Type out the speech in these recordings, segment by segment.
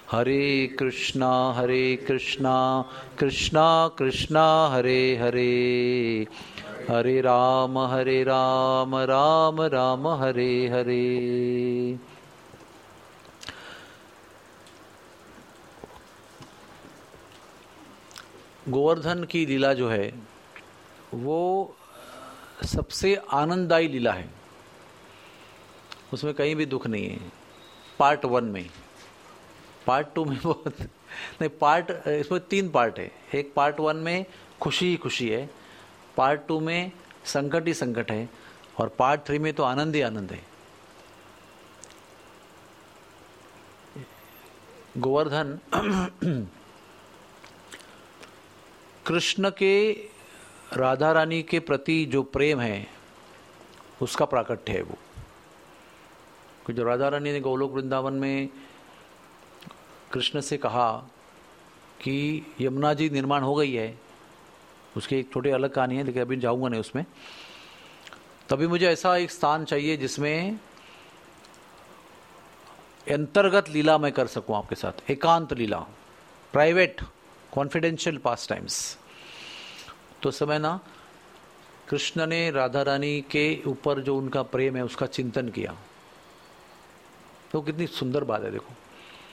हरे कृष्णा कृष्णा कृष्णा हरे हरे, हरे राम राम राम हरे हरे। गोवर्धन की लीला जो है वो सबसे आनंददायी लीला है, उसमें कहीं भी दुख नहीं है। पार्ट 1 में, पार्ट 2 में बहुत नहीं, पार्ट इसमें 3 पार्ट है। एक पार्ट 1 में खुशी ही खुशी है, पार्ट 2 में संकट ही संकट है, और पार्ट 3 में तो आनंद ही आनंद है। गोवर्धन कृष्ण के राधा रानी के प्रति जो प्रेम है उसका प्राकट्य है वो। जो राधा रानी ने गोलोक वृंदावन में कृष्ण से कहा कि यमुना जी निर्माण हो गई है, उसकी एक छोटी अलग कहानी है, लेकिन अभी जाऊंगा नहीं उसमें। तभी मुझे ऐसा एक स्थान चाहिए जिसमें अंतर्गत लीला मैं कर सकूं आपके साथ, एकांत लीला, प्राइवेट कॉन्फिडेंशियल पास टाइम्स। तो समय ना कृष्ण ने राधा रानी के ऊपर जो उनका प्रेम है उसका चिंतन किया। तो कितनी सुंदर बात है, देखो,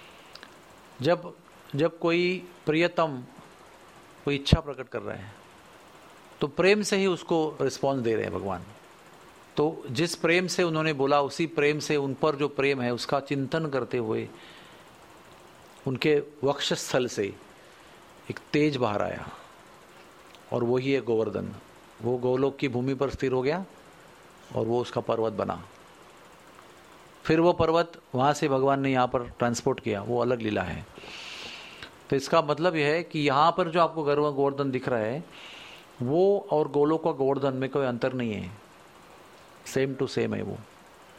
जब कोई प्रियतम कोई इच्छा प्रकट कर रहे हैं तो प्रेम से ही उसको रिस्पॉन्स दे रहे हैं भगवान। तो जिस प्रेम से उन्होंने बोला उसी प्रेम से उन पर जो प्रेम है उसका चिंतन करते हुए उनके वक्षस्थल से एक तेज बाहर आया, और वही है गोवर्धन। वो गोलोक की भूमि पर स्थिर हो गया और वो उसका पर्वत बना। फिर वो पर्वत वहाँ से भगवान ने यहाँ पर ट्रांसपोर्ट किया, वो अलग लीला है। तो इसका मतलब यह है कि यहाँ पर जो आपको गोवर्धन दिख रहा है वो और गोलोक का गोवर्धन में कोई अंतर नहीं है, सेम टू सेम है वो।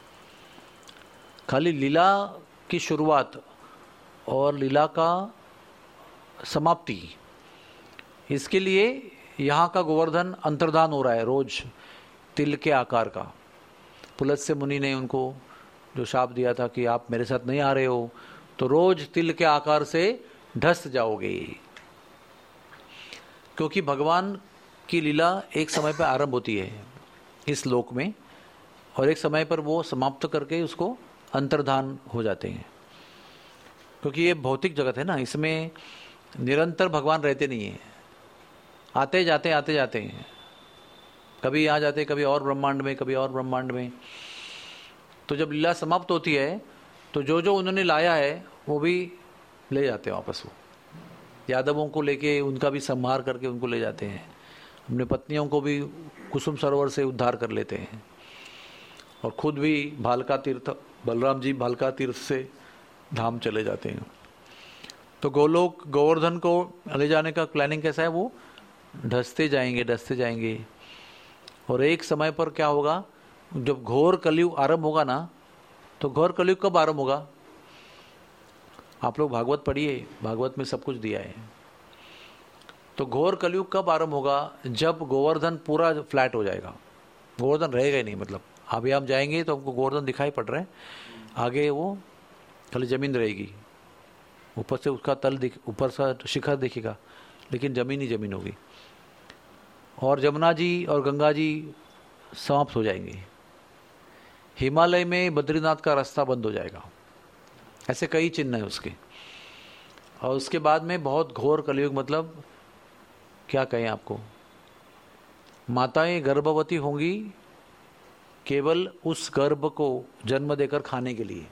खाली लीला की शुरुआत और लीला का समाप्ति, इसके लिए यहाँ का गोवर्धन अंतर्धान हो रहा है रोज तिल के आकार का। पुलत्स्य मुनि ने उनको जो शाप दिया था कि आप मेरे साथ नहीं आ रहे हो तो रोज तिल के आकार से ढस जाओगे, क्योंकि भगवान की लीला एक समय पर आरंभ होती है इस लोक में, और एक समय पर वो समाप्त करके उसको अंतर्धान हो जाते हैं। क्योंकि ये भौतिक जगत है ना, इसमें निरंतर भगवान रहते नहीं हैं, आते जाते हैं। कभी यहाँ जाते, कभी और ब्रह्मांड में, कभी और ब्रह्मांड में। तो जब लीला समाप्त होती है तो जो जो उन्होंने लाया है वो भी ले जाते हैं वापस। वो यादवों को लेके उनका भी संहार करके उनको ले जाते हैं, अपने पत्नियों को भी कुसुम सरोवर से उद्धार कर लेते हैं, और खुद भी भालका तीर्थ, बलराम जी भालका तीर्थ से धाम चले जाते हैं। तो गोलोक गोवर्धन को ले जाने का प्लानिंग कैसा है, वो ढसते जाएंगे, और एक समय पर क्या होगा, जब घोर कलयुग आरंभ होगा ना, तो घोर कलयुग कब आरंभ होगा? आप लोग भागवत पढ़िए, भागवत में सब कुछ दिया है। तो घोर कलयुग कब आरंभ होगा? जब गोवर्धन पूरा फ्लैट हो जाएगा, गोवर्धन रहेगा ही नहीं। मतलब अभी हम जाएंगे तो हमको गोवर्धन दिखाई पड़ रहा है, आगे वो खाली जमीन रहेगी, ऊपर से उसका तल ऊपर से शिखर दिखेगा, लेकिन जमीन ही जमीन होगी, और जमुना जी और गंगा जी समाप्त हो जाएंगे। हिमालय में बद्रीनाथ का रास्ता बंद हो जाएगा। ऐसे कई चिन्ह हैं उसके। और उसके बाद में बहुत घोर कलयुग, मतलब क्या कहें आपको, माताएं गर्भवती होंगी केवल उस गर्भ को जन्म देकर खाने के लिए।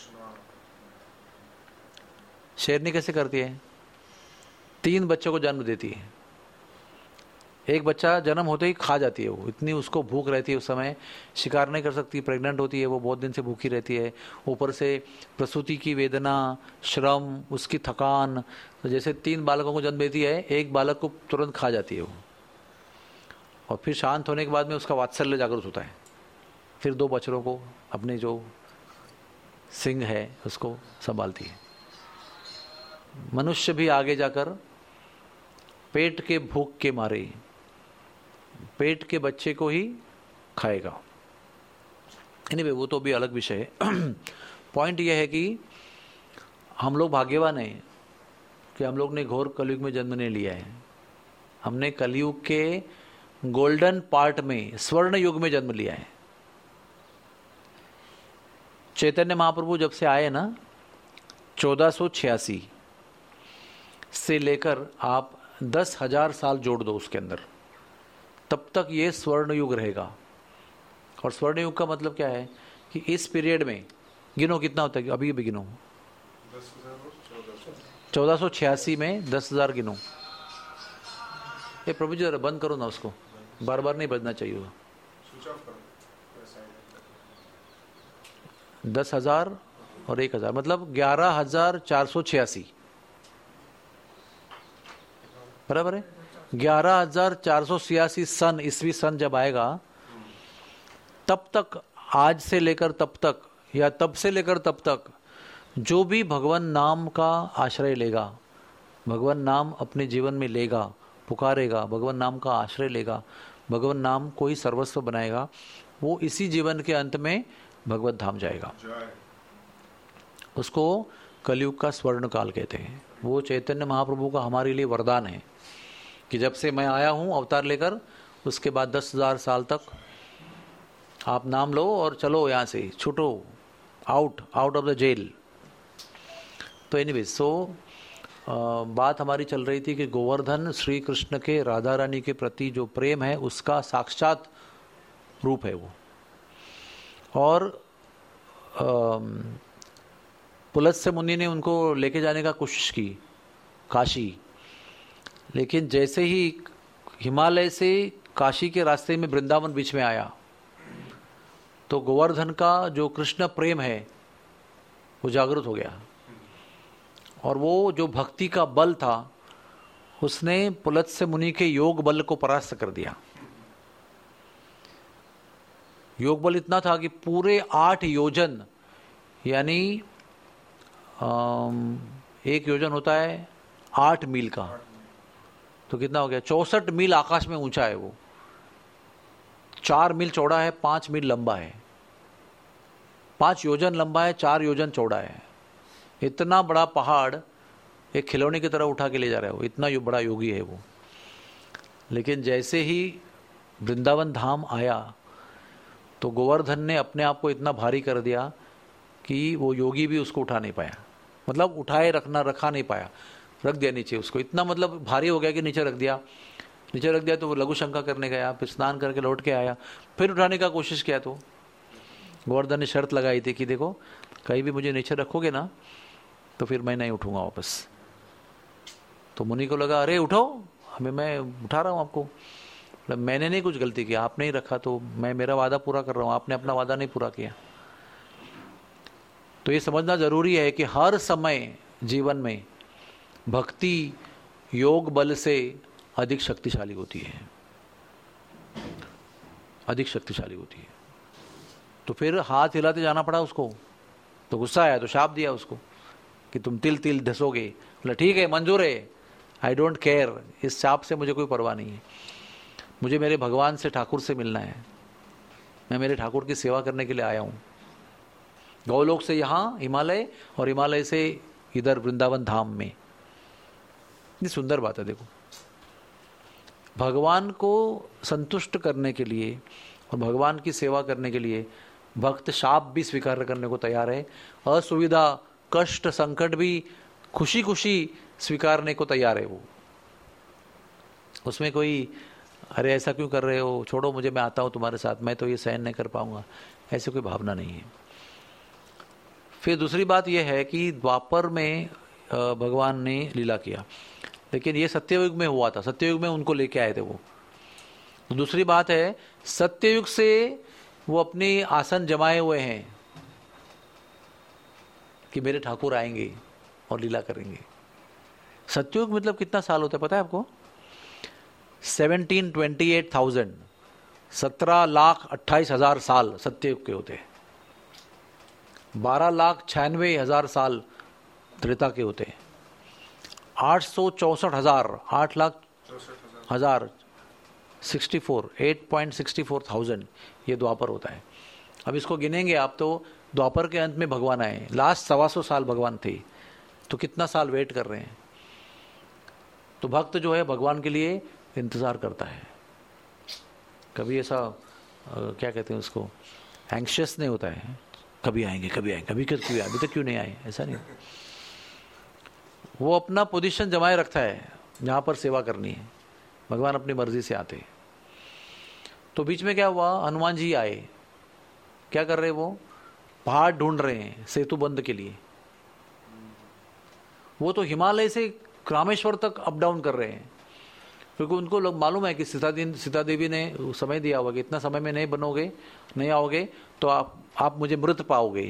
शेरनी कैसे करती है? 3 बच्चों को जन्म देती है, एक बच्चा जन्म होते ही खा जाती है। वो इतनी उसको भूख रहती है, उस समय शिकार नहीं कर सकती, प्रेग्नेंट होती है, वो बहुत दिन से भूखी रहती है। ऊपर से प्रसूति की वेदना, श्रम, उसकी थकान। तो जैसे 3 बालकों को जन्म देती है, एक बालक को तुरंत खा जाती है वो, और फिर शांत होने के बाद में उसका वात्सल्य जागृत होता है। फिर 2 बच्चों को अपने जो सिंह है उसको संभालती है। मनुष्य भी आगे जाकर पेट के भूख के मारे पेट के बच्चे को ही खाएगा। एनीवे, वो तो भी अलग विषय है। पॉइंट यह है कि हम लोग भाग्यवान हैं कि हम लोग ने घोर कलयुग में जन्म नहीं लिया है। हमने कलयुग के गोल्डन पार्ट में, स्वर्ण युग में जन्म लिया है। चैतन्य महाप्रभु जब से आए ना 1486 से लेकर आप 10,000 साल जोड़ दो उसके अंदर, तब तक ये स्वर्ण युग रहेगा। और स्वर्ण युग का मतलब क्या है कि इस पीरियड में गिनो कितना होता है, अभी भी गिनो 1486 में 10,000 गिनो। ये प्रभु जी जरा बंद करो ना उसको, बार बार नहीं बजना चाहिए। 10,000 और 1,000 मतलब 11,486 बराबर है। 11,486 सन ईस्वी सन जब आएगा, तब तक, आज से लेकर तब तक या तब से लेकर तब तक जो भी भगवान नाम का आश्रय लेगा, भगवान नाम अपने जीवन में लेगा, पुकारेगा, भगवान नाम का आश्रय लेगा, भगवान नाम को ही सर्वस्व बनाएगा, वो इसी जीवन के अंत में भगवत धाम जाएगा। उसको कलयुग का स्वर्ण काल कहते हैं। वो चैतन्य महाप्रभु का हमारे लिए वरदान है कि जब से मैं आया हूँ अवतार लेकर, उसके बाद 10,000 साल तक आप नाम लो और चलो यहाँ से, छूटो, आउट ऑफ द जेल। तो एनीवे, बात हमारी चल रही थी कि गोवर्धन श्री कृष्ण के, राधा रानी के प्रति जो प्रेम है उसका साक्षात रूप है वो। और पुलत्स्य मुनि ने उनको लेके जाने का कोशिश की काशी, लेकिन जैसे ही हिमालय से काशी के रास्ते में वृंदावन बीच में आया, तो गोवर्धन का जो कृष्ण प्रेम है वो जागृत हो गया, और वो जो भक्ति का बल था उसने पुलत्स्य मुनि के योग बल को परास्त कर दिया। योग बल इतना था कि पूरे 8 योजन, यानी 1 योजन होता है 8 मील का, तो कितना हो गया, 64 मील आकाश में ऊंचा है वो। 4 मील चौड़ा है, 5 मील लंबा है, 5 योजन लंबा है, 4 योजन चौड़ा है। इतना बड़ा पहाड़ एक खिलौने की तरह उठा के ले जा रहा है वो, इतना बड़ा योगी है वो। लेकिन जैसे ही वृंदावन धाम आया तो गोवर्धन ने अपने आप को इतना भारी कर दिया कि वो योगी भी उसको उठा नहीं पाया, मतलब उठाए रखा नहीं पाया, रख दिया नीचे उसको। इतना मतलब भारी हो गया कि नीचे रख दिया। तो वो लघु शंका करने गया, फिर स्नान करके लौट के आया, फिर उठाने का कोशिश किया। तो गोवर्धन ने शर्त लगाई थी कि देखो, कहीं भी मुझे नीचे रखोगे ना तो फिर मैं नहीं उठूंगा वापस। तो मुनि को लगा, अरे उठो, हमें, मैं उठा रहा हूँ आपको, मतलब मैंने नहीं कुछ गलती किया, आपने ही रखा, तो मैं मेरा वादा पूरा कर रहा हूँ, आपने अपना वादा नहीं पूरा किया। तो ये समझना जरूरी है कि हर समय जीवन में भक्ति योग बल से अधिक शक्तिशाली होती है, अधिक शक्तिशाली होती है। तो फिर हाथ हिलाते जाना पड़ा उसको, तो गुस्सा आया तो शाप दिया उसको कि तुम तिल तिल धसोगे। बोला ठीक है, मंजूर है, आई डोंट केयर, इस शाप से मुझे कोई परवाह नहीं है, मुझे मेरे भगवान से, ठाकुर से मिलना है, मैं मेरे ठाकुर की सेवा करने के लिए आया हूँ। गौलोक से यहाँ हिमालय और हिमालय से इधर वृंदावन धाम में। ये सुंदर बात है। देखो, भगवान को संतुष्ट करने के लिए और भगवान की सेवा करने के लिए भक्त शाप भी स्वीकार करने को तैयार है, असुविधा, कष्ट, संकट भी खुशी खुशी स्वीकारने को तैयार है वो। उसमें कोई अरे ऐसा क्यों कर रहे हो, छोड़ो मुझे, मैं आता हूँ तुम्हारे साथ, मैं तो ये सहन नहीं कर पाऊंगा, ऐसी कोई भावना नहीं है। फिर दूसरी बात यह है कि द्वापर में भगवान ने लीला किया, लेकिन ये सत्ययुग में हुआ था, सत्ययुग में उनको लेके आए थे वो। तो दूसरी बात है, सत्ययुग से वो अपनी आसन जमाए हुए हैं कि मेरे ठाकुर आएंगे और लीला करेंगे। सत्ययुग मतलब कितना साल होता है पता है आपको? 1728,000, 17,28,000 साल सत्ययुग के होते हैं। 12,96,000 साल त्रेता के होते हैं। 864,000, 8,64,000 ये द्वापर होता है। अब इसको गिनेंगे आप तो द्वापर के अंत में भगवान आए, लास्ट 125 साल भगवान थे, तो कितना साल वेट कर रहे हैं। तो भक्त जो है भगवान के लिए इंतज़ार करता है, कभी ऐसा क्या कहते हैं उसको, एंग्शियस नहीं होता है, कभी आएंगे कभी आएंगे, कभी अभी तक क्यों नहीं आए, ऐसा नहीं। वो अपना पोजीशन जमाए रखता है जहाँ पर सेवा करनी है, भगवान अपनी मर्जी से आते। तो बीच में क्या हुआ, हनुमान जी आए, क्या कर रहे वो, पहाड़ ढूंढ रहे हैं सेतु बंद के लिए। वो तो हिमालय से रामेश्वर तक अप डाउन कर रहे हैं, क्योंकि उनको लोग मालूम है कि सीता देवी ने समय दिया होगा कि इतना समय में नहीं आओगे तो आप मुझे मृत पाओगे।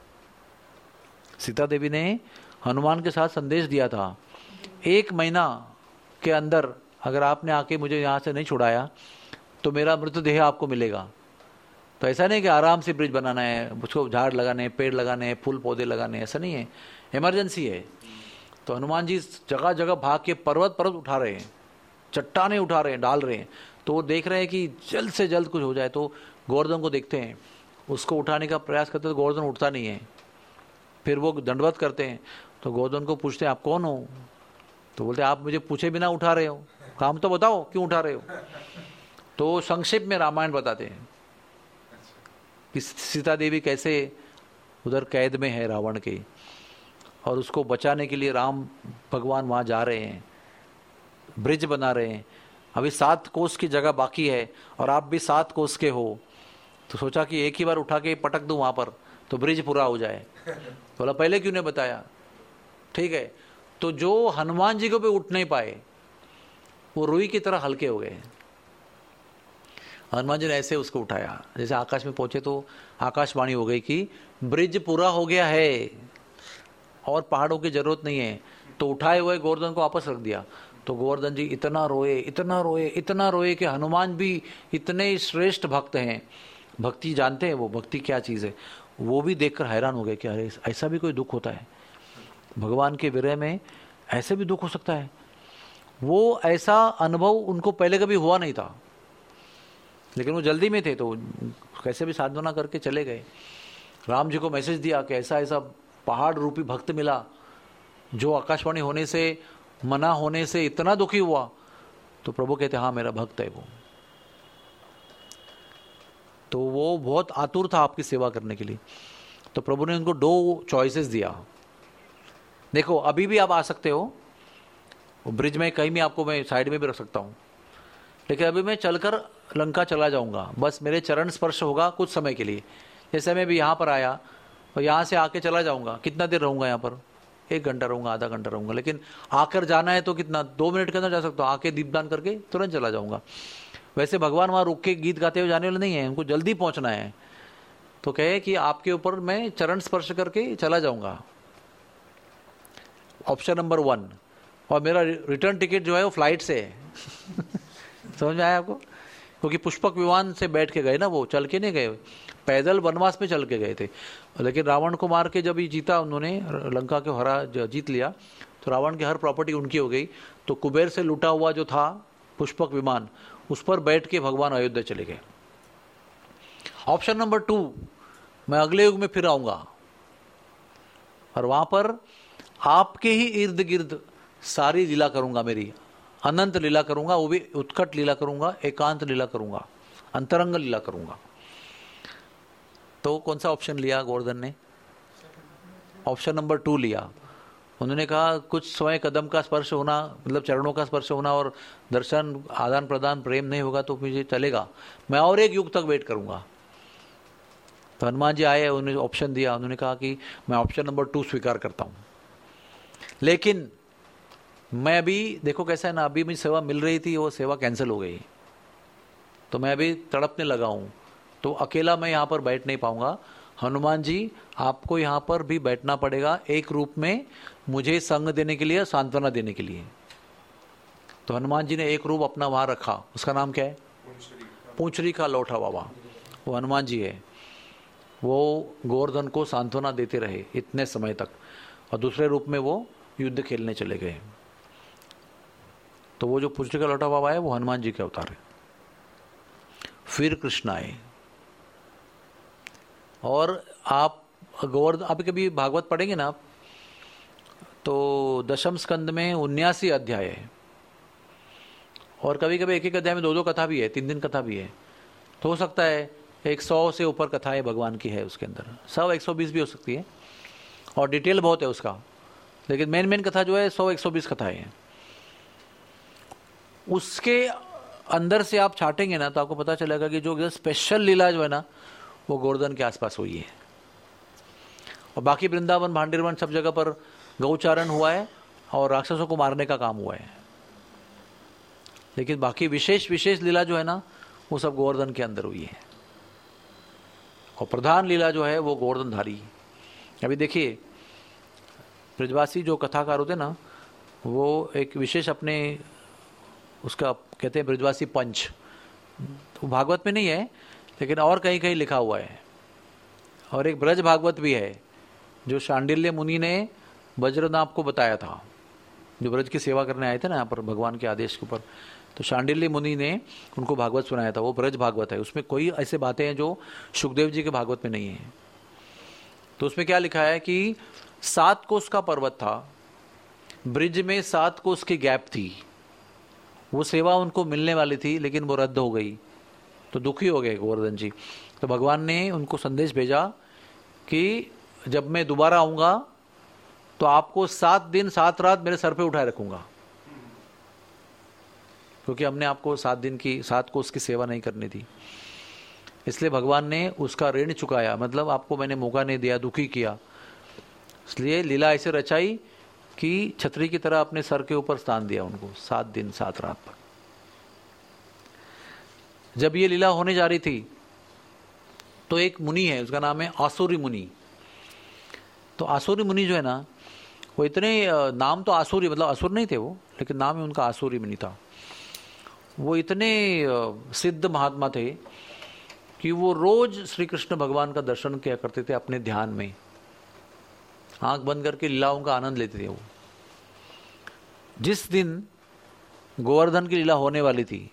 सीता देवी ने हनुमान के साथ संदेश दिया था, 1 महीना के अंदर अगर आपने आके मुझे यहाँ से नहीं छुड़ाया तो मेरा मृतदेह आपको मिलेगा। तो ऐसा नहीं कि आराम से ब्रिज बनाना है, उसको झाड़ लगाने हैं, पेड़ लगाने हैं, फूल पौधे लगाने हैं, ऐसा नहीं है, इमरजेंसी है। तो हनुमान जी जगह जगह भाग के पर्वत उठा रहे हैं, चट्टाने उठा रहे हैं, डाल रहे हैं। तो वो देख रहे हैं कि जल्द से जल्द कुछ हो जाए। तो गोवर्धन को देखते हैं, उसको उठाने का प्रयास करते हैं तो गोवर्धन उठता नहीं है। फिर वो दंडवत करते हैं, तो गोवर्धन को पूछते हैं आप कौन हो, तो बोलते आप मुझे पूछे बिना उठा रहे हो, काम तो बताओ क्यों उठा रहे हो। तो संक्षेप में रामायण बताते हैं कि सीता देवी कैसे उधर कैद में है रावण के, और उसको बचाने के लिए राम भगवान वहाँ जा रहे हैं, ब्रिज बना रहे हैं। अभी 7 कोस की जगह बाकी है और आप भी 7 कोस के हो, तो सोचा कि एक ही बार उठा के पटक दूं वहाँ पर तो ब्रिज पूरा हो जाए। बोला पहले क्यों नहीं बताया, ठीक है। तो जो हनुमान जी को भी उठ नहीं पाए वो रुई की तरह हल्के हो गए। हनुमान जी ने ऐसे उसको उठाया, जैसे आकाश में पहुंचे तो आकाशवाणी हो गई कि ब्रिज पूरा हो गया है और पहाड़ों की जरूरत नहीं है। तो उठाए हुए गोवर्धन को वापस रख दिया। तो गोवर्धन जी इतना रोए कि हनुमान भी इतने श्रेष्ठ भक्त हैं, भक्ति जानते हैं वो, भक्ति क्या चीज़ है, वो भी देखकर हैरान हो गए कि अरे ऐसा भी कोई दुख होता है, भगवान के विरह में ऐसे भी दुख हो सकता है। वो ऐसा अनुभव उनको पहले कभी हुआ नहीं था, लेकिन वो जल्दी में थे तो कैसे भी साधना करके चले गए। राम जी को मैसेज दिया कि ऐसा ऐसा पहाड़ रूपी भक्त मिला जो आकाशवाणी होने से, मना होने से इतना दुखी हुआ। तो प्रभु कहते हाँ मेरा भक्त है वो। तो वो बहुत आतुर था आपकी सेवा करने के लिए। तो प्रभु ने उनको 2 चॉइसेस दिया, देखो अभी भी आप आ सकते हो, ब्रिज में कहीं भी आपको मैं साइड में भी रख सकता हूँ, लेकिन अभी मैं चलकर लंका चला जाऊंगा, बस मेरे चरण स्पर्श होगा कुछ समय के लिए। जैसे मैं भी यहाँ पर आया और यहाँ से आके चला जाऊंगा, कितना देर रहूंगा यहाँ पर, 1 घंटा रहूंगा, आधा घंटा रहूंगा, लेकिन आकर जाना है तो कितना 2 मिनट के अंदर जा सकता हूँ, आके दीपदान करके तुरंत चला जाऊंगा। वैसे भगवान वहाँ रुक के गीत गाते हुए जाने वाले नहीं है, उनको जल्दी पहुँचना है। तो कहे कि आपके ऊपर मैं चरण स्पर्श करके चला जाऊंगा, ऑप्शन नंबर 1। और मेरा रिटर्न टिकट जो है वो फ्लाइट से है समझ में आया आपको, क्योंकि पुष्पक विमान से बैठ के गए ना, वो चल के नहीं गए, पैदल वनवास में चल के गए थे। लेकिन रावण को मार के जब ये जीता, उन्होंने लंका को जीत लिया, तो रावण की हर प्रॉपर्टी उनकी हो गई। तो कुबेर से लूटा हुआ जो था पुष्पक विमान, उस पर बैठ के भगवान अयोध्या चले गए। ऑप्शन नंबर 2, मैं अगले युग में फिर आऊंगा और वहां पर आपके ही इर्द गिर्द सारी लीला करूंगा, मेरी अनंत लीला करूंगा, वो भी उत्कट लीला करूंगा, एकांत लीला करूंगा, अंतरंग लीला करूंगा। तो कौन सा ऑप्शन लिया गोवर्धन ने? ऑप्शन नंबर 2 लिया। उन्होंने कहा कुछ समय कदम का स्पर्श होना, मतलब चरणों का स्पर्श होना और दर्शन आदान प्रदान प्रेम नहीं होगा तो मुझे चलेगा, मैं और 1 युग तक वेट करूंगा। तो हनुमान जी आए, उन्होंने ऑप्शन दिया, उन्होंने कहा कि मैं ऑप्शन नंबर 2 स्वीकार करता हूं, लेकिन मैं अभी देखो कैसा है ना, अभी मुझे सेवा मिल रही थी, वो सेवा कैंसिल हो गई, तो मैं अभी तड़पने लगा हूं, तो अकेला मैं यहाँ पर बैठ नहीं पाऊंगा। हनुमान जी आपको यहाँ पर भी बैठना पड़ेगा, एक रूप में मुझे संग देने के लिए, सांत्वना देने के लिए। तो हनुमान जी ने एक रूप अपना वहां रखा, उसका नाम क्या है? पूंछरी का लौठा बाबा, वो हनुमान जी है। वो गोवर्धन को सांत्वना देते रहे इतने समय तक, और दूसरे रूप में वो युद्ध खेलने चले गए। तो वो जो पूंछरी का लौठा बाबा है वो हनुमान जी के अवतार है। फिर कृष्ण आए, और आप गोवर्धन, आप कभी भागवत पढ़ेंगे ना आप, तो दशम स्कंद में 79 अध्याय है, और कभी कभी एक एक अध्याय में 2-2 कथा भी है, 3 कथा भी है। तो हो सकता है 100 से ऊपर कथाएं भगवान की है उसके अंदर, 100-120 भी हो सकती है, और डिटेल बहुत है उसका, लेकिन मेन कथा जो है 100-120 कथाएं हैं। उसके अंदर से आप छाटेंगे ना तो आपको पता चलेगा कि जो स्पेशल लीला जो है ना वो गोवर्धन के आसपास हुई है, और बाकी वृंदावन भांडीरवन सब जगह पर गौचारण हुआ है और राक्षसों को मारने का काम हुआ है, लेकिन बाकी विशेष लीला जो है ना वो सब गोवर्धन के अंदर हुई है, और प्रधान लीला जो है वो गोवर्धनधारी। अभी देखिए ब्रजवासी जो कथाकार होते ना वो एक विशेष अपने उसका कहते हैं ब्रजवासी पंच, तो भागवत में नहीं है लेकिन और कहीं कहीं लिखा हुआ है, और एक ब्रज भागवत भी है जो शांडिल्य मुनि ने वज्रनाभ को बताया था, जो ब्रज की सेवा करने आए थे ना यहाँ पर भगवान के आदेश के ऊपर, तो शांडिल्य मुनि ने उनको भागवत सुनाया था, वो ब्रज भागवत है। उसमें कोई ऐसे बातें हैं जो सुखदेव जी के भागवत में नहीं है। तो उसमें क्या लिखा है कि 7 कोस का पर्वत था, ब्रिज में 7 कोस की गैप थी, वो सेवा उनको मिलने वाली थी लेकिन वो रद्द हो गई, तो दुखी हो गए गोवर्धन जी। तो भगवान ने उनको संदेश भेजा कि जब मैं दोबारा आऊंगा तो आपको 7 दिन 7 रात मेरे सर पे उठाए रखूंगा, क्योंकि हमने आपको 7 दिन की 7 कोस की सेवा नहीं करनी थी, इसलिए भगवान ने उसका ऋण चुकाया, मतलब आपको मैंने मौका नहीं दिया, दुखी किया, इसलिए लीला ऐसे रचाई कि छतरी की तरह अपने सर के ऊपर स्थान दिया उनको 7 दिन 7 रात पर। जब ये लीला होने जा रही थी तो एक मुनि है, उसका नाम है आसुरी मुनि। तो आसुरी मुनि जो है ना वो इतने, नाम तो आसुरी मतलब असुर नहीं थे वो, लेकिन नाम ही उनका आसुरी मुनि था। वो इतने सिद्ध महात्मा थे कि वो रोज श्री कृष्ण भगवान का दर्शन किया करते थे अपने ध्यान में, आंख बंद करके लीलाओं का आनंद लेते थे वो। जिस दिन गोवर्धन की लीला होने वाली थी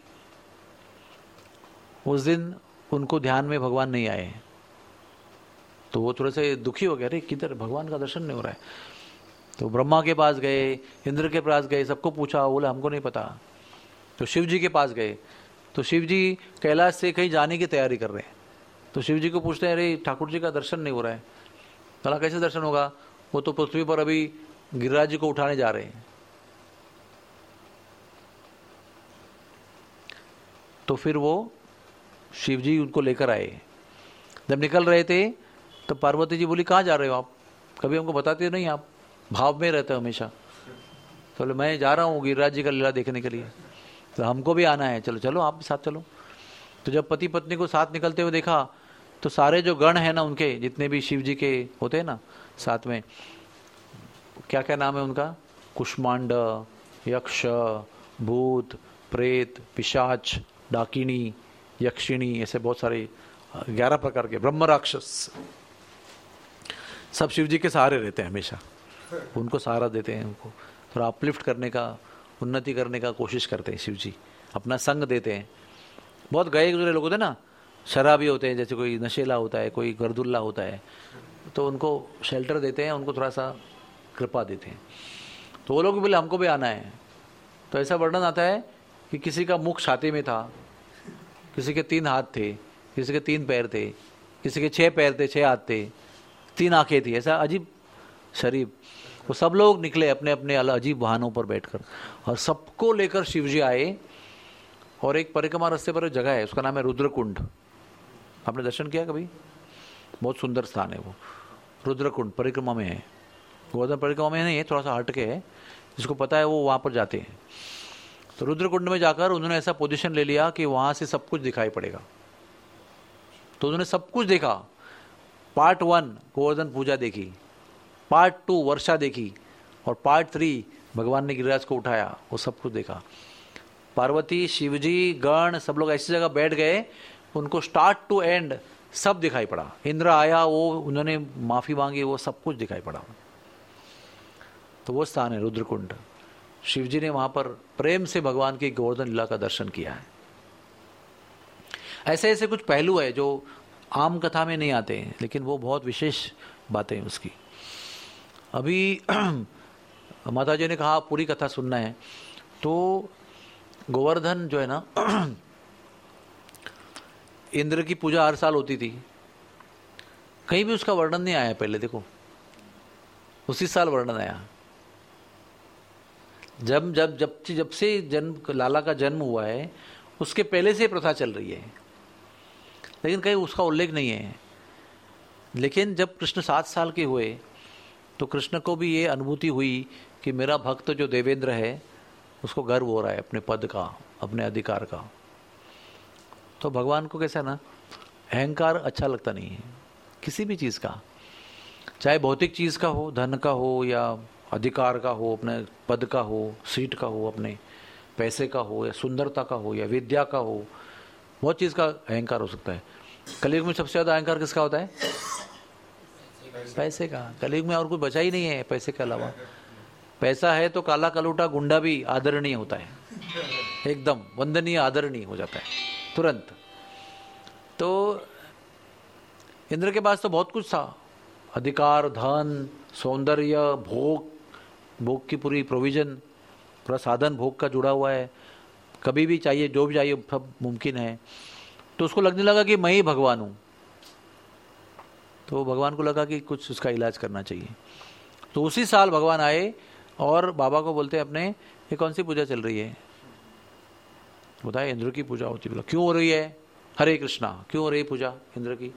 उस दिन उनको ध्यान में भगवान नहीं आए, तो वो थोड़े से दुखी हो गए, अरे किधर भगवान का दर्शन नहीं हो रहा है। तो ब्रह्मा के पास गए, इंद्र के पास गए, सबको पूछा, बोले हमको नहीं पता। तो शिव जी के पास गए, तो शिव जी कैलाश से कहीं जाने की तैयारी कर रहे हैं, तो शिव जी को पूछते हैं अरे ठाकुर जी का दर्शन नहीं हो रहा है। भला कैसे दर्शन होगा, वो तो पृथ्वी पर अभी गिरिराज जी को उठाने जा रहे हैं। तो फिर वो शिव जी उनको लेकर आए। जब निकल रहे थे तो पार्वती जी बोली कहाँ जा रहे हो आप, कभी हमको बताते नहीं, आप भाव में रहते हो हमेशा। तो बोले मैं जा रहा हूँ गिरिराज जी का लीला देखने के लिए, तो हमको भी आना है, चलो चलो आप भी साथ चलो। तो जब पति पत्नी को साथ निकलते हुए देखा तो सारे जो गण हैं ना उनके, जितने भी शिव जी के होते हैं ना साथ में, क्या क्या नाम है उनका, कुष्मांड, यक्ष, भूत, प्रेत, पिशाच, डाकिनी, यक्षिणी, ऐसे बहुत सारे 11 प्रकार के ब्रह्म राक्षस, सब शिव जी के सहारे रहते हैं हमेशा, उनको सहारा देते हैं, उनको थोड़ा अपलिफ्ट करने का, उन्नति करने का कोशिश करते हैं शिव जी, अपना संग देते हैं। बहुत गए गुजरे लोग होते हैं ना, शराबी होते हैं, जैसे कोई नशेला होता है, कोई गर्दुल्ला होता है, तो उनको शेल्टर देते हैं, उनको थोड़ा सा कृपा देते हैं। तो वो लोग भी बोले हमको भी आना है। तो ऐसा वर्णन आता है कि किसी का मुख छाती में था, किसी के 3 हाथ थे, किसी के 3 पैर थे, किसी के 6 पैर थे, 6 हाथ थे, 3 आंखें थी, ऐसा अजीब शरीर। वो सब लोग निकले अपने अपने अजीब वाहनों पर बैठकर, और सबको लेकर शिव जी आए। और एक परिक्रमा रास्ते पर एक जगह है, उसका नाम है रुद्रकुंड। आपने दर्शन किया कभी? बहुत सुंदर स्थान है वो, रुद्रकुंड परिक्रमा में है, गोवर्धन परिक्रमा में नहीं है, थोड़ा सा हट के है, जिसको पता है वो वहाँ पर जाते हैं। तो रुद्रकुंड में जाकर उन्होंने ऐसा पोजीशन ले लिया कि वहाँ से सब कुछ दिखाई पड़ेगा। तो उन्होंने सब कुछ देखा। पार्ट 1 गोवर्धन पूजा देखी, पार्ट 2 वर्षा देखी, और पार्ट 3 भगवान ने गिरिराज को उठाया, वो सब कुछ देखा। पार्वती, शिवजी, गण सब लोग ऐसी जगह बैठ गए, उनको स्टार्ट टू एंड सब दिखाई पड़ा। इंद्र आया, वो उन्होंने माफी मांगी, वो सब कुछ दिखाई पड़ा। तो वो स्थान है रुद्रकुंड। शिवजी ने वहां पर प्रेम से भगवान की गोवर्धन लीला का दर्शन किया है। ऐसे ऐसे कुछ पहलू है जो आम कथा में नहीं आते हैं, लेकिन वो बहुत विशेष बातें हैं उसकी। अभी माता जी ने कहा पूरी कथा सुनना है। तो गोवर्धन जो है ना इंद्र की पूजा हर साल होती थी, कहीं भी उसका वर्णन नहीं आया पहले। देखो उसी साल वर्णन आया, जब जब जब जब से जन्म लाला का जन्म हुआ है उसके पहले से प्रथा चल रही है, लेकिन कहीं उसका उल्लेख नहीं है। लेकिन जब कृष्ण 7 साल के हुए तो कृष्ण को भी ये अनुभूति हुई कि मेरा भक्त जो देवेंद्र है उसको गर्व हो रहा है अपने पद का, अपने अधिकार का। तो भगवान को कैसा ना, अहंकार अच्छा लगता नहीं है किसी भी चीज़ का, चाहे भौतिक चीज़ का हो, धन का हो या अधिकार का हो, अपने पद का हो, सीट का हो, अपने पैसे का हो या सुंदरता का हो या विद्या का हो, बहुत चीज़ का अहंकार हो सकता है। कलयुग में सबसे ज़्यादा अहंकार किसका होता है? पैसे का। कलयुग में और कुछ बचा ही नहीं है पैसे के अलावा। पैसा है तो काला कलूटा गुंडा भी आदरणीय होता है, एकदम वंदनीय आदरणीय हो जाता है तुरंत। तो इंद्र के पास तो बहुत कुछ था, अधिकार, धन, सौंदर्य, भोग की पूरी प्रोविजन, पूरा साधन भोग का जुड़ा हुआ है, कभी भी चाहिए जो भी चाहिए सब मुमकिन है। तो उसको लगने लगा कि मैं ही भगवान हूँ। तो भगवान को लगा कि कुछ उसका इलाज करना चाहिए। तो उसी साल भगवान आए और बाबा को बोलते हैं अपने, ये कौन सी पूजा चल रही है? बताए इंद्र की पूजा होती है। बोला क्यों हो रही है? हरे कृष्णा, क्यों हो रही है पूजा इंद्र की?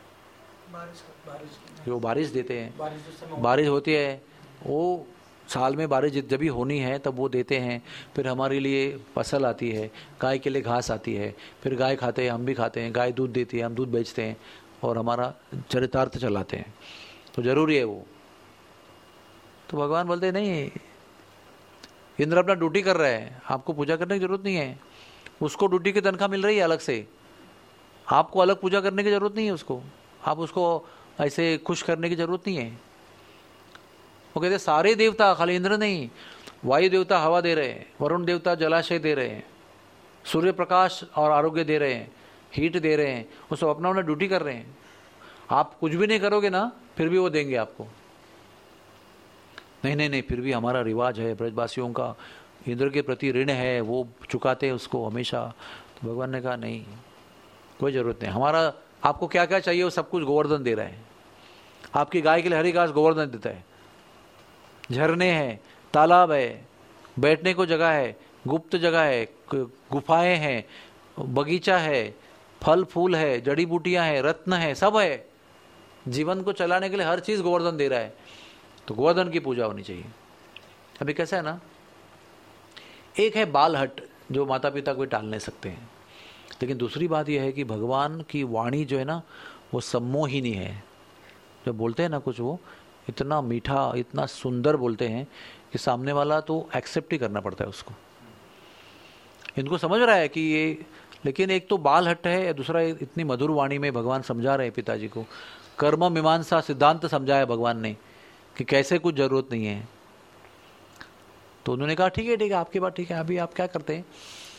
वो बारिश देते हैं, बारिश होती है, वो साल में बारिश जब भी होनी है तब वो देते हैं। फिर हमारे लिए फसल आती है, गाय के लिए घास आती है, फिर गाय खाते हैं, हम भी खाते हैं, गाय दूध देती है, हम दूध बेचते हैं और हमारा चरितार्थ चलाते हैं, तो जरूरी है वो। तो भगवान बोलते नहीं, इंद्र अपना ड्यूटी कर रहा है, आपको पूजा करने की जरूरत नहीं है, उसको ड्यूटी की तनख्वाह मिल रही है अलग से, आपको अलग पूजा करने की जरूरत नहीं है उसको, आप उसको ऐसे खुश करने की जरूरत नहीं है। वो कहते सारे देवता, खाली इंद्र नहीं, वायु देवता हवा दे रहे हैं, वरुण देवता जलाशय दे रहे हैं, सूर्य प्रकाश और आरोग्य दे रहे हैं, हीट दे रहे हैं, वो सब अपना ड्यूटी कर रहे हैं। आप कुछ भी नहीं करोगे ना फिर भी वो देंगे आपको। नहीं नहीं नहीं, फिर भी हमारा रिवाज है ब्रजवासियों का, इंद्र के प्रति ऋण है, वो चुकाते हैं उसको हमेशा। तो भगवान ने कहा नहीं, कोई जरूरत नहीं, हमारा आपको क्या क्या चाहिए वो सब कुछ गोवर्धन दे रहा है। आपकी गाय के लिए हरी घास गोवर्धन देता है, झरने हैं, तालाब है, बैठने को जगह है, गुप्त जगह है, गुफाएं हैं, बगीचा है, फल फूल है, जड़ी बूटियां हैं, रत्न है, सब है। जीवन को चलाने के लिए हर चीज गोवर्धन दे रहा है, तो गोवर्धन की पूजा होनी चाहिए। अभी कैसा है ना, एक है बाल हट जो माता पिता को टाल नहीं सकते हैं, लेकिन दूसरी बात यह है कि भगवान की वाणी जो है ना वो सम्मोहिनी है। जो बोलते हैं ना कुछ, वो इतना मीठा, इतना सुंदर बोलते हैं कि सामने वाला तो एक्सेप्ट ही करना पड़ता है उसको। इनको समझ रहा है कि ये, लेकिन एक तो बाल हट है, दूसरा इतनी मधुर वाणी में भगवान समझा रहे हैं पिताजी को। कर्म मीमांसा सिद्धांत समझाया भगवान ने कि कैसे कुछ जरूरत नहीं है। तो उन्होंने कहा ठीक है आपकी बात ठीक है, अभी आप क्या करते हैं,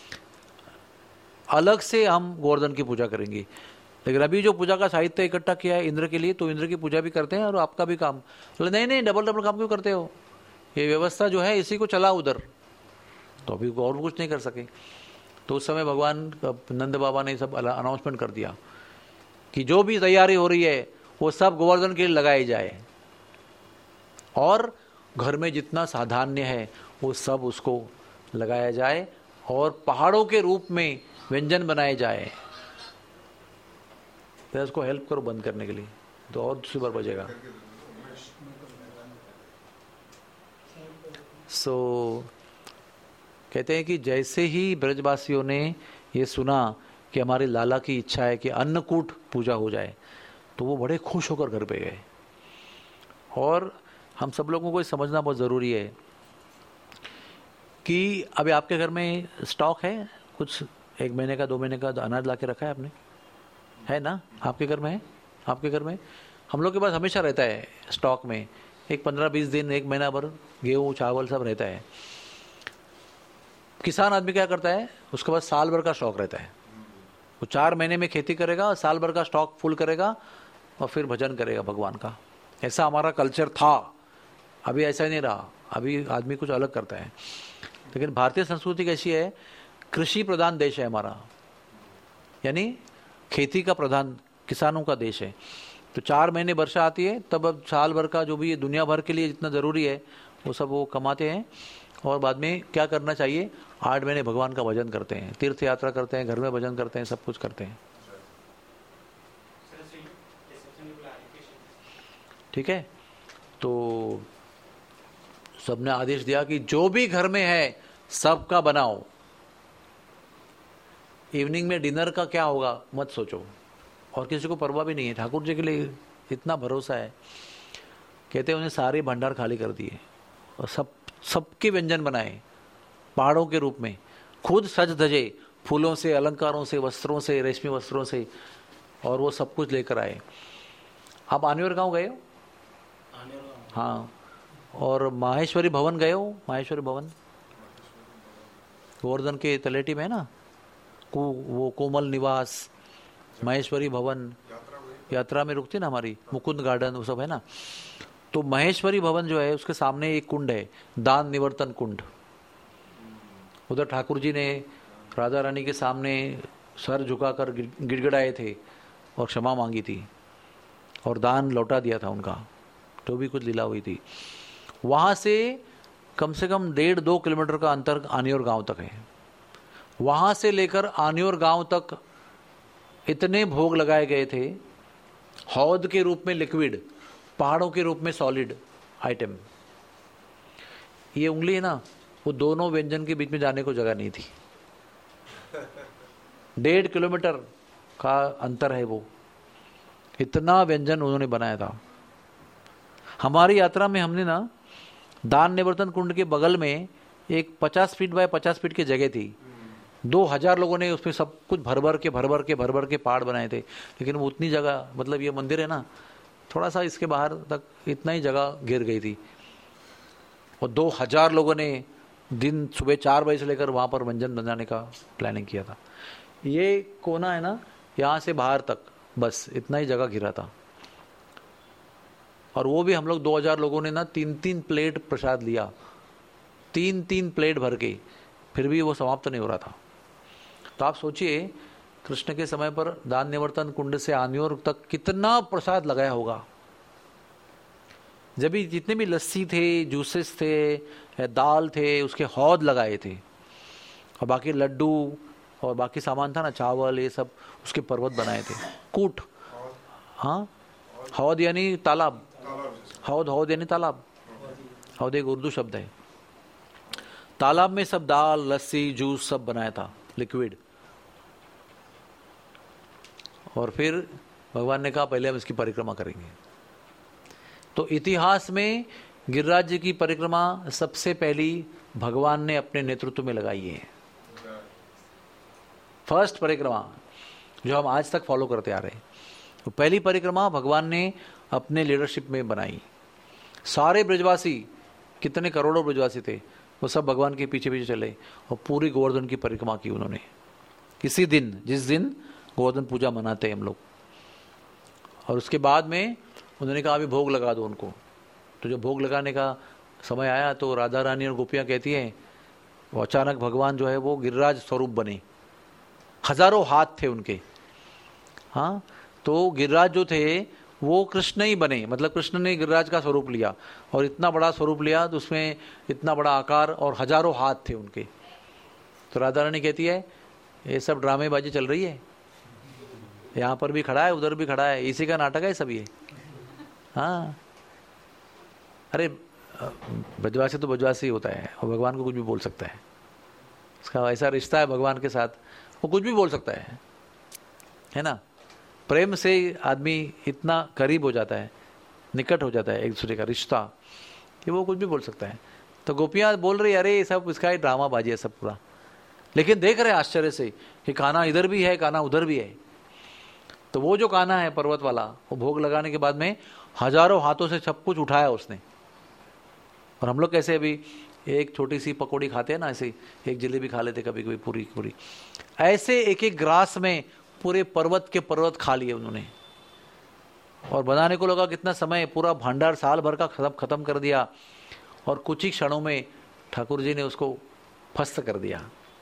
अलग से हम गोवर्धन की पूजा करेंगे, लेकिन अभी जो पूजा का साहित्य इकट्ठा किया है इंद्र के लिए, तो इंद्र की पूजा भी करते हैं और आपका भी काम। बोले नहीं नहीं, डबल डबल काम क्यों करते हो, ये व्यवस्था जो है इसी को चला उधर, तो अभी और कुछ नहीं कर सके। तो उस समय भगवान नंद बाबा ने सब अनाउंसमेंट कर दिया कि जो भी तैयारी हो रही है वो सब गोवर्धन के लिए लगाई जाए, और घर में जितना साधान्य है वो सब उसको लगाया जाए, और पहाड़ों के रूप में व्यंजन बनाए जाए। तो उसको हेल्प करो बंद करने के लिए, तो और दूसरी बार बजेगा। कहते हैं कि जैसे ही ब्रजवासियों ने ये सुना कि हमारे लाला की इच्छा है कि अन्नकूट पूजा हो जाए, तो वो बड़े खुश होकर घर पे गए। और हम सब लोगों को समझना बहुत ज़रूरी है कि अभी आपके घर में स्टॉक है कुछ, 1 महीने का 2 महीने का अनाज ला के रखा है आपने, है ना? आपके घर में है? आपके घर में हम लोग के पास हमेशा रहता है स्टॉक में, एक 15-20 दिन 1 महीना भर गेहूँ चावल सब रहता है। किसान आदमी क्या करता है, उसके पास साल भर का स्टॉक रहता है, वो 4 महीने में खेती करेगा, साल भर का स्टॉक फुल करेगा और फिर भजन करेगा भगवान का। ऐसा हमारा कल्चर था, अभी ऐसा नहीं रहा। अभी आदमी कुछ अलग करता है। लेकिन भारतीय संस्कृति कैसी है, कृषि प्रधान देश है हमारा, यानी खेती का प्रधान, किसानों का देश है। तो 4 महीने वर्षा आती है, तब अब साल भर का जो भी दुनिया भर के लिए जितना ज़रूरी है वो सब वो कमाते हैं। और बाद में क्या करना चाहिए, 8 महीने भगवान का भजन करते हैं, तीर्थ यात्रा करते हैं, घर में भजन करते हैं, सब कुछ करते हैं। ठीक है, तो सबने आदेश दिया कि जो भी घर में है सबका बनाओ। इवनिंग में डिनर का क्या होगा मत सोचो, और किसी को परवाह भी नहीं है, ठाकुर जी के लिए इतना भरोसा है। कहते हैं उन्हें सारे भंडार खाली कर दिए और सबके व्यंजन बनाए पहाड़ों के रूप में, खुद सज धजे फूलों से, अलंकारों से, वस्त्रों से, रेशमी वस्त्रों से, और वो सब कुछ लेकर आए। आप आनेवर गांव गए हो? हाँ, और माहेश्वरी भवन गए हो? माहेश्वरी भवन गोवर्धन के तलेटी में है ना, वो कोमल निवास, महेश्वरी भवन, यात्रा में रुकती ना हमारी, मुकुंद गार्डन, वो सब है ना। तो महेश्वरी भवन जो है उसके सामने एक कुंड है, दान निवर्तन कुंड। उधर ठाकुर जी ने राधा रानी के सामने सर झुकाकर गिड़गिड़ाए थे और क्षमा मांगी थी और दान लौटा दिया था उनका, तो भी कुछ लीला हुई थी। वहाँ से कम 1.5-2 किलोमीटर का अंतर आनियोर गांव तक है। वहाँ से लेकर आनियोर गांव तक इतने भोग लगाए गए थे, हौद के रूप में लिक्विड, पहाड़ों के रूप में सॉलिड आइटम। ये उंगली है ना, वो दोनों व्यंजन के बीच में जाने को जगह नहीं थी। 1.5 किलोमीटर का अंतर है, वो इतना व्यंजन उन्होंने बनाया था। हमारी यात्रा में हमने ना दान निवर्तन कुंड के बगल में एक 50 फीट बाय 50 फीट की जगह थी, 2000 लोगों ने उसमें सब कुछ भर भर के पहाड़ बनाए थे। लेकिन वो उतनी जगह, मतलब ये मंदिर है ना, थोड़ा सा इसके बाहर तक इतना ही जगह गिर गई थी, और 2000 लोगों ने दिन सुबह 4 बजे से लेकर वहाँ पर व्यंजन बनाने का प्लानिंग किया था। ये कोना है ना, यहाँ से बाहर तक बस इतना ही जगह घिरा था। और वो भी हम लोग 2000 लोगों ने ना 3-3 प्लेट प्रसाद लिया, 3-3 प्लेट भर के, फिर भी वो समाप्त नहीं हो रहा था। तो आप सोचिए, कृष्ण के समय पर दान निवर्तन कुंड से आनियोर तक कितना प्रसाद लगाया होगा। जब भी जितने भी लस्सी थे, जूसेस थे, दाल थे, उसके हौद लगाए थे, और बाकी लड्डू और बाकी सामान था ना, चावल, ये सब, उसके पर्वत बनाए थे। कूट, हाँ, हौद यानी तालाब, हौद यानी तालाब, हौद एक उर्दू शब्द है। तालाब में सब दाल, लस्सी, जूस सब बनाया था, लिक्विड। और फिर भगवान ने कहा पहले हम इसकी परिक्रमा करेंगे। तो इतिहास में गिरिराज जी की परिक्रमा सबसे पहली भगवान ने अपने नेतृत्व में लगाई है। फर्स्ट परिक्रमा जो हम आज तक फॉलो करते आ रहे हैं, तो पहली परिक्रमा भगवान ने अपने लीडरशिप में बनाई। सारे ब्रजवासी, कितने करोड़ों ब्रजवासी थे, वो सब भगवान के पीछे पीछे चले और पूरी गोवर्धन की परिक्रमा की उन्होंने। इसी दिन, जिस दिन गोवर्धन पूजा मनाते हैं हम लोग। और उसके बाद में उन्होंने कहा अभी भोग लगा दो उनको। तो जब भोग लगाने का समय आया तो राधा रानी और गोपियाँ कहती हैं, वो अचानक भगवान जो है वो गिरिराज स्वरूप बने, हजारों हाथ थे उनके। हाँ, तो गिरिराज जो थे वो कृष्ण ही बने, मतलब कृष्ण ने गिरिराज का स्वरूप लिया, और इतना बड़ा स्वरूप लिया तो उसमें इतना बड़ा आकार और हजारों हाथ थे उनके। तो राधा रानी कहती है ये सब ड्रामेबाजी चल रही है, यहाँ पर भी खड़ा है, उधर भी खड़ा है, इसी का नाटक है सब ये। हाँ, अरे बजवासी तो बजवासी होता है, और भगवान को कुछ भी बोल सकता है, उसका ऐसा रिश्ता है भगवान के साथ, वो कुछ भी बोल सकता है ना। प्रेम से आदमी इतना करीब हो जाता है, निकट हो जाता है एक दूसरे का रिश्ता, कि वो कुछ भी बोल सकता है। तो गोपियाँ बोल रही अरे ये सब इसका ही ड्रामाबाजी है सब पूरा, लेकिन देख रहे आश्चर्य से कि कान्हा इधर भी है, कान्हा उधर भी है। तो वो जो कान्हा है पर्वत वाला, वो भोग लगाने के बाद में हजारों हाथों से सब कुछ उठाया उसने। और हम लोग कैसे अभी एक छोटी सी पकौड़ी खाते हैं ना, ऐसे एक जलेबी खा लेते कभी कभी पूरी पूरी, ऐसे एक एक ग्रास में पूरे पर्वत के पर्वत खा लिए उन्होंने। और बनाने को लगा कितना समय, पूरा भंडार साल भर का खत्म कर दिया। और कुछ ही क्षणों में ठाकुर जी ने उसको फस्त कर दिया।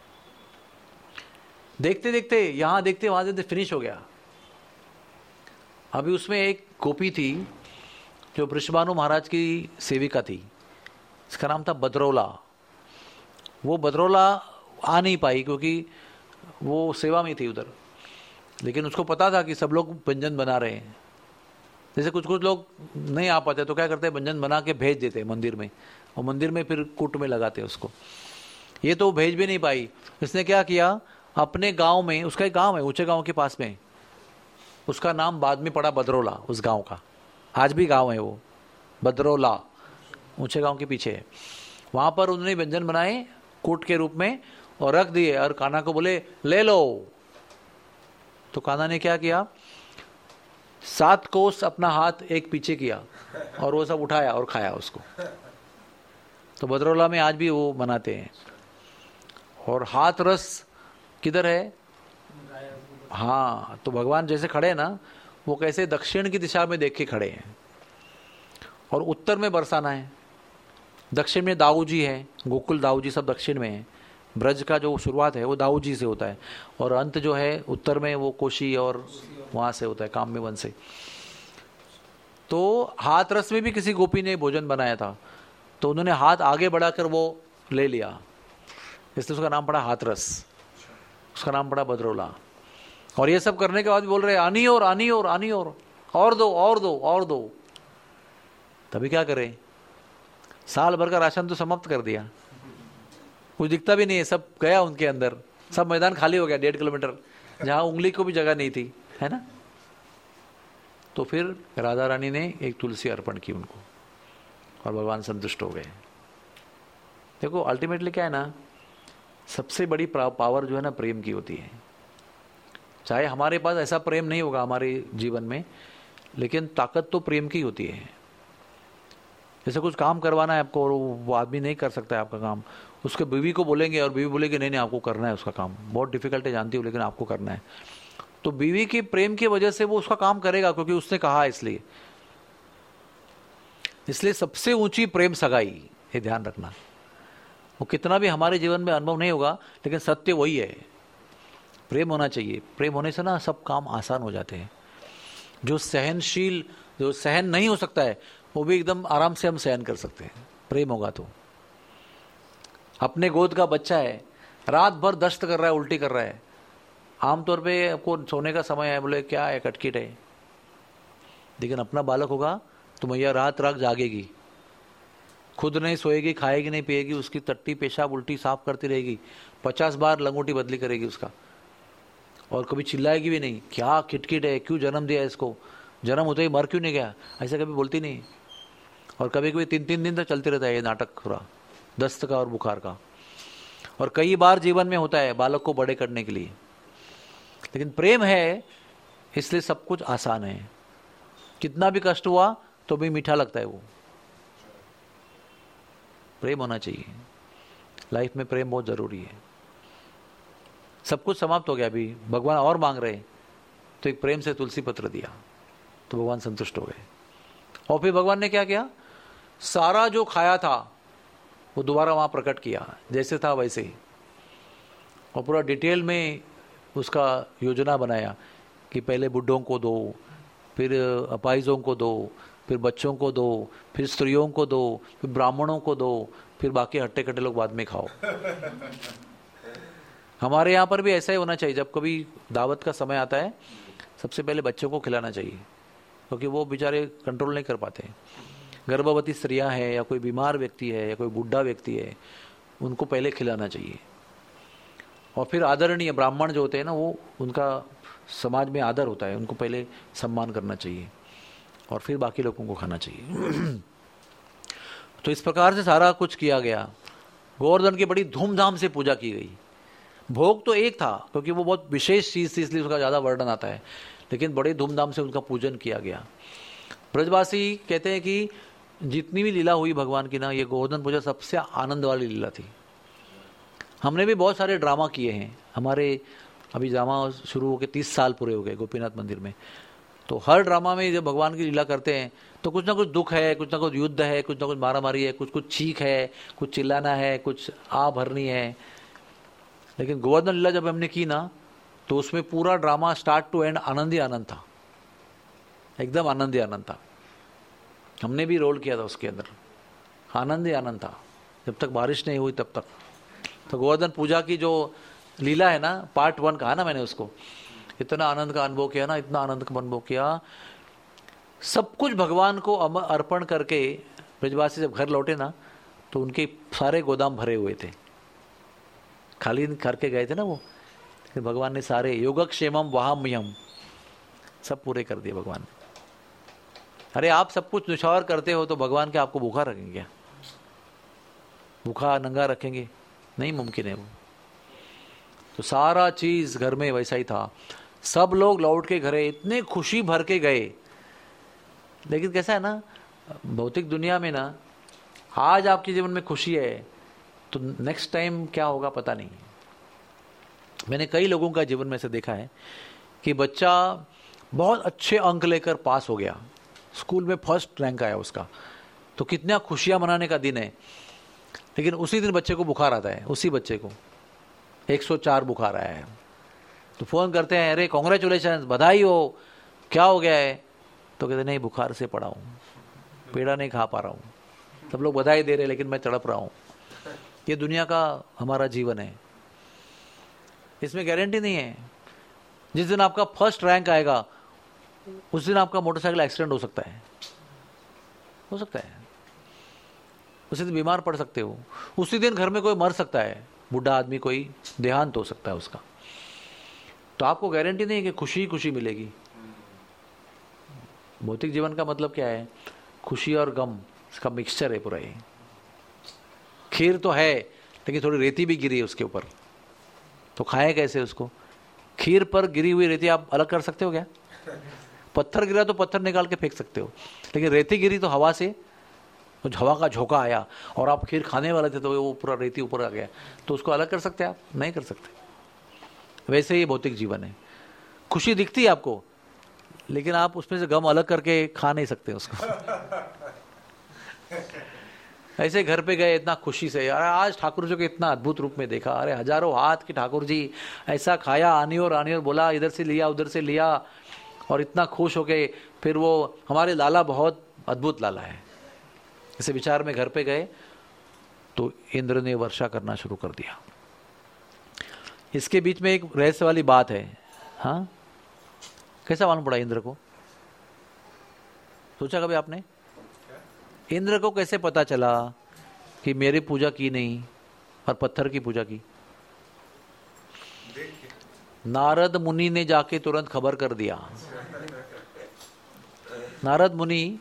देखते देखते यहां देखते वहां देखते फिनिश हो गया। अभी उसमें एक गोपी थी जो वृषभानु महाराज की सेविका थी, इसका नाम था बदरौला। वो बदरौला आ नहीं पाई क्योंकि वो सेवा में थी उधर, लेकिन उसको पता था कि सब लोग व्यंजन बना रहे हैं। जैसे कुछ कुछ लोग नहीं आ पाते तो क्या करते हैं, व्यंजन बना के भेज देते हैं मंदिर में, और मंदिर में फिर कूट में लगाते हैं उसको। ये तो भेज भी नहीं पाई। इसने क्या किया, अपने गांव में, उसका एक गांव है ऊंचे गांव के पास में, उसका नाम बाद में पड़ा बदरौला, उस गांव का आज भी गांव है वो बदरौला, ऊंचे गांव के पीछे है। वहां पर उन्होंने व्यंजन बनाए कूट के रूप में और रख दिए, और कान्हा को बोले ले लो। तो कान्हा ने क्या किया, 7 कोस अपना हाथ एक पीछे किया और वो सब उठाया और खाया उसको। तो बदरौला में आज भी वो बनाते हैं। और हाथ रस किधर है, हाँ, तो भगवान जैसे खड़े हैं ना, वो कैसे दक्षिण की दिशा में देख के खड़े हैं, और उत्तर में बरसाना है। दक्षिण में दाऊ जी है, गोकुल दाऊ जी सब दक्षिण में है। ब्रज का जो शुरुआत है वो दाऊ जी से होता है, और अंत जो है उत्तर में वो कोशी और वहां से होता है, काम्य वन से। तो हाथ रस में भी किसी गोपी ने भोजन बनाया था, तो उन्होंने हाथ आगे बढ़ाकर वो ले लिया, इसलिए उसका नाम पड़ा हाथ रस, उसका नाम पड़ा बदरौला। और ये सब करने के बाद बोल रहे आनी और आनी और आनी और दो और दो और दो। तभी क्या करें, साल भर का राशन तो समाप्त कर दिया, कुछ दिखता भी नहीं है, सब गया उनके अंदर, सब मैदान खाली हो गया 1.5 किलोमीटर, जहां उंगली को भी जगह नहीं थी, है ना। तो फिर राधा रानी ने एक तुलसी अर्पण की उनको, और भगवान संतुष्ट हो गए। देखो अल्टीमेटली क्या है ना, सबसे बड़ी पावर जो है ना प्रेम की होती है। चाहे हमारे पास ऐसा प्रेम नहीं होगा हमारे जीवन में, लेकिन ताकत तो प्रेम की होती है। जैसे कुछ काम करवाना है आपको और वो आदमी नहीं कर सकता है आपका काम, उसके बीवी को बोलेंगे और बीवी बोलेगी नहीं नहीं आपको करना है उसका काम, बहुत डिफिकल्ट है जानती हूँ लेकिन आपको करना है। तो बीवी के प्रेम की वजह से वो उसका काम करेगा क्योंकि उसने कहा, इसलिए सबसे ऊंची प्रेम सगाई, ये ध्यान रखना। वो कितना भी हमारे जीवन में अनुभव नहीं होगा, लेकिन सत्य वही है, प्रेम होना चाहिए। प्रेम होने से ना सब काम आसान हो जाते हैं। जो सहनशील, जो सहन नहीं हो सकता है, वो भी एकदम आराम से हम सहन कर सकते हैं, प्रेम होगा तो। अपने गोद का बच्चा है, रात भर दस्त कर रहा है, उल्टी कर रहा है, आमतौर पे आपको सोने का समय है, बोले क्या है कटकिट है, लेकिन अपना बालक होगा तो मैया रात रात जागेगी, खुद नहीं सोएगी, खाएगी नहीं पिएगी, उसकी टट्टी पेशाब उल्टी साफ करती रहेगी, 50 बार लंगोटी बदली करेगी उसका, और कभी चिल्लाएगी भी नहीं, क्या किटकिट है, क्यों जन्म दिया इसको, जन्म होते ही मर क्यों नहीं गया, ऐसा कभी बोलती नहीं। और कभी कभी 3-3 दिन तक चलते रहता है ये नाटक पूरा, दस्त का और बुखार का। और कई बार जीवन में होता है बालक को बड़े करने के लिए, लेकिन प्रेम है इसलिए सब कुछ आसान है। कितना भी कष्ट हुआ तो भी मीठा लगता है वो। प्रेम होना चाहिए लाइफ में, प्रेम बहुत जरूरी है। सब कुछ समाप्त हो गया, अभी भगवान और मांग रहे, तो एक प्रेम से तुलसी पत्र दिया तो भगवान संतुष्ट हो गए। और फिर भगवान ने क्या किया, सारा जो खाया था वो दोबारा वहां प्रकट किया, जैसे था वैसे ही, और पूरा डिटेल में उसका योजना बनाया कि पहले बुढ़ों को दो, फिर अपाहिजों को दो, फिर बच्चों को दो, फिर स्त्रियों को दो, फिर ब्राह्मणों को दो, फिर बाकी हट्टे कट्टे लोग बाद में खाओ। हमारे यहाँ पर भी ऐसा ही होना चाहिए, जब कभी दावत का समय आता है सबसे पहले बच्चों को खिलाना चाहिए, क्योंकि वो बेचारे कंट्रोल नहीं कर पाते। गर्भवती स्त्रियां हैं या कोई बीमार व्यक्ति है या कोई बूढ़ा व्यक्ति है, उनको पहले खिलाना चाहिए। और फिर आदरणीय ब्राह्मण जो होते हैं ना, वो उनका समाज में आदर होता है, उनको पहले सम्मान करना चाहिए और फिर बाकी लोगों को खाना चाहिए। तो इस प्रकार से सारा कुछ किया गया। गोवर्धन की बड़ी धूमधाम से पूजा की गई। भोग तो एक था क्योंकि वो बहुत विशेष चीज थी, इसलिए उसका ज्यादा वर्णन आता है, लेकिन बड़े धूमधाम से उनका पूजन किया गया। ब्रजवासी कहते हैं कि जितनी भी लीला हुई भगवान की ना, ये गोवर्धन पूजा सबसे आनंद वाली लीला थी। हमने भी बहुत सारे ड्रामा किए हैं, हमारे अभी ड्रामा शुरू होकर 30 साल पूरे हो गए गोपीनाथ मंदिर में। तो हर ड्रामा में जब भगवान की लीला करते हैं तो कुछ ना कुछ दुख है, कुछ ना कुछ युद्ध है, कुछ ना कुछ मारामारी है, कुछ कुछ चीख है, कुछ चिल्लाना है, कुछ आ भरनी है। लेकिन गोवर्धन लीला जब हमने की ना तो उसमें पूरा ड्रामा स्टार्ट टू एंड आनंद ही आनंद था, एकदम आनंद ही आनंद था। हमने भी रोल किया था उसके अंदर, आनंद ही आनंद था जब तक बारिश नहीं हुई तब तक। तो गोवर्धन पूजा की जो लीला है ना, पार्ट 1 कहा ना मैंने उसको, इतना आनंद का अनुभव किया ना, इतना आनंद का अनुभव किया। सब कुछ भगवान को अर्पण करके ब्रजवासी जब घर लौटे ना तो उनके सारे गोदाम भरे हुए थे, खाली करके गए थे ना वो, भगवान ने सारे योगक्षेमम वहाम्यहम सब पूरे कर दिए भगवान ने। अरे आप सब कुछ निछावर करते हो तो भगवान के आपको भूखा रखेंगे क्या? भूखा नंगा रखेंगे? नहीं मुमकिन है वो। तो सारा चीज घर में वैसा ही था। सब लोग लौट के घरे इतने खुशी भर के गए। लेकिन कैसा है ना, भौतिक दुनिया में ना, आज आपके जीवन में खुशी है तो नेक्स्ट टाइम क्या होगा पता नहीं। मैंने कई लोगों का जीवन में से देखा है कि बच्चा बहुत अच्छे अंक लेकर पास हो गया, स्कूल में फर्स्ट रैंक आया उसका, तो कितना खुशियां मनाने का दिन है। लेकिन उसी दिन बच्चे को बुखार आता है, उसी बच्चे को 104 बुखार आया है। तो फोन करते हैं, अरे कॉन्ग्रेचुलेशन, बधाई हो, क्या हो गया है? तो कहते नहीं बुखार से पड़ा हूँ, पेड़ा नहीं खा पा रहा हूँ। सब लोग बधाई दे रहे लेकिन मैं तड़प रहा हूँ। ये दुनिया का हमारा जीवन है, इसमें गारंटी नहीं है। जिस दिन आपका फर्स्ट रैंक आएगा उस दिन आपका मोटरसाइकिल एक्सीडेंट हो सकता है, हो सकता है। उसी दिन बीमार पड़ सकते हो, उसी दिन घर में कोई मर सकता है, बूढ़ा आदमी कोई देहांत हो सकता है उसका। तो आपको गारंटी नहीं है कि खुशी खुशी मिलेगी। भौतिक जीवन का मतलब क्या है? खुशी और गम, इसका मिक्सचर है पूरा ये। खीर तो है लेकिन थोड़ी रेती भी गिरी है उसके ऊपर, तो खाए कैसे उसको? खीर पर गिरी हुई रेती आप अलग कर सकते हो क्या? पत्थर गिरा तो पत्थर निकाल के फेंक सकते हो, लेकिन रेती गिरी तो हवा से, कुछ हवा का झोंका आया और आप खीर खाने वाले थे तो वो पूरा रेती ऊपर आ गया, तो उसको अलग कर सकते हैं आप? नहीं कर सकते। वैसे ही भौतिक जीवन है। खुशी दिखती है आपको लेकिन आप उसमें से गम अलग करके खा नहीं सकते उसको। ऐसे घर पे गए इतना खुशी से, अरे आज ठाकुर जी को इतना अद्भुत रूप में देखा, अरे हजारों हाथ के ठाकुर जी, ऐसा खाया, आनी और बोला, इधर से लिया उधर से लिया, और इतना खुश हो गए। फिर वो हमारे लाला बहुत अद्भुत लाला है, ऐसे विचार में घर पे गए तो इंद्र ने वर्षा करना शुरू कर दिया। इसके बीच में एक रहस्य वाली बात है। हाँ, कैसा मालूम पड़ा इंद्र को? सोचा कभी आपने? इंद्र को कैसे पता चला कि मेरी पूजा की नहीं और पत्थर की पूजा की? नारद मुनि ने जाके तुरंत खबर कर दिया। नारद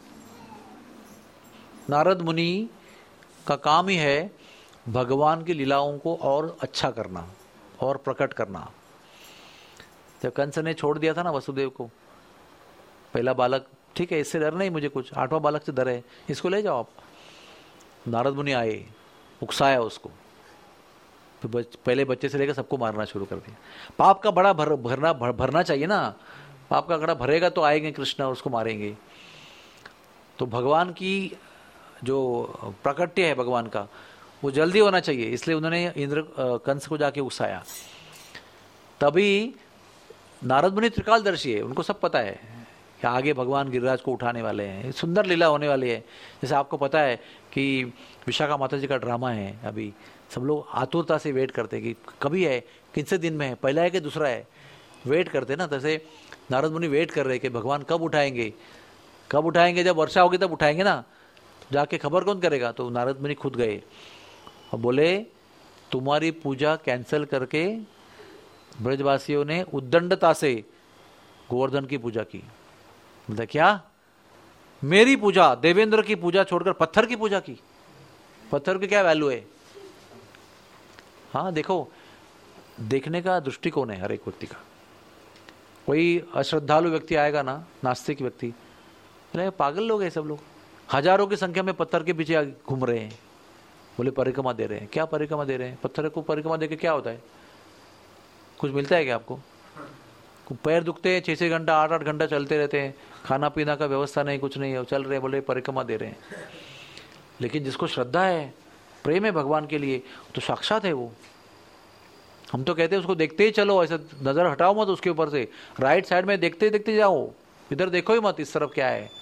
मुनि का काम ही है भगवान की लीलाओं को और अच्छा करना और प्रकट करना। जब कंस ने छोड़ दिया था ना वसुदेव को, पहला बालक, ठीक है इससे डर नहीं मुझे कुछ, 8वां बालक से डर है, इसको ले जाओ आप। नारद मुनि आए, उकसाया उसको, तो पहले बच्चे से लेकर सबको मारना शुरू कर दिया। पाप का बड़ा भरना चाहिए ना, पाप का घड़ा भरेगा तो आएंगे कृष्ण और उसको मारेंगे। तो भगवान की जो प्राकट्य है भगवान का, वो जल्दी होना चाहिए, इसलिए उन्होंने कंस को जाके उकसाया। तभी नारद मुनि त्रिकालदर्शी है, उनको सब पता है कि आगे भगवान गिरिराज को उठाने वाले हैं, सुंदर लीला होने वाली है। जैसे आपको पता है कि विशाखा माता जी का ड्रामा है, अभी सब लोग आतुरता से वेट करते हैं कि कभी है, किन से दिन में है, पहला है कि दूसरा है, वेट करते ना। तैसे नारद मुनि वेट कर रहे कि भगवान कब उठाएंगे, कब उठाएंगे, जब वर्षा होगी तब उठाएंगे ना, जाके खबर कौन करेगा? तो नारद मुनि खुद गए और बोले तुम्हारी पूजा कैंसिल करके ब्रजवासियों ने उद्दंडता से गोवर्धन की पूजा की। बोलते क्या? मेरी पूजा, देवेंद्र की पूजा छोड़कर पत्थर की पूजा की? पत्थर की क्या वैल्यू है? हाँ देखो, देखने का दृष्टिकोण है हर एक व्यक्ति का। कोई अश्रद्धालु व्यक्ति आएगा ना, नास्तिक व्यक्ति, पागल लोग हैं सब लोग, हजारों की संख्या में पत्थर के पीछे घूम रहे हैं, बोले परिक्रमा दे रहे हैं। क्या परिक्रमा दे रहे हैं? पत्थर को परिक्रमा देके क्या होता है? कुछ मिलता है क्या आपको? पैर दुखते हैं, 6-6 घंटा 8-8 घंटा चलते रहते हैं, खाना पीना का व्यवस्था नहीं, कुछ नहीं है, चल रहे बोले परिक्रमा दे रहे हैं। लेकिन जिसको श्रद्धा है, प्रेम है भगवान के लिए, तो साक्षात है वो। हम तो कहते हैं उसको देखते ही चलो, ऐसा नजर हटाओ मत उसके ऊपर से, राइट साइड में देखते देखते जाओ, इधर देखो ही मत इस तरफ क्या है।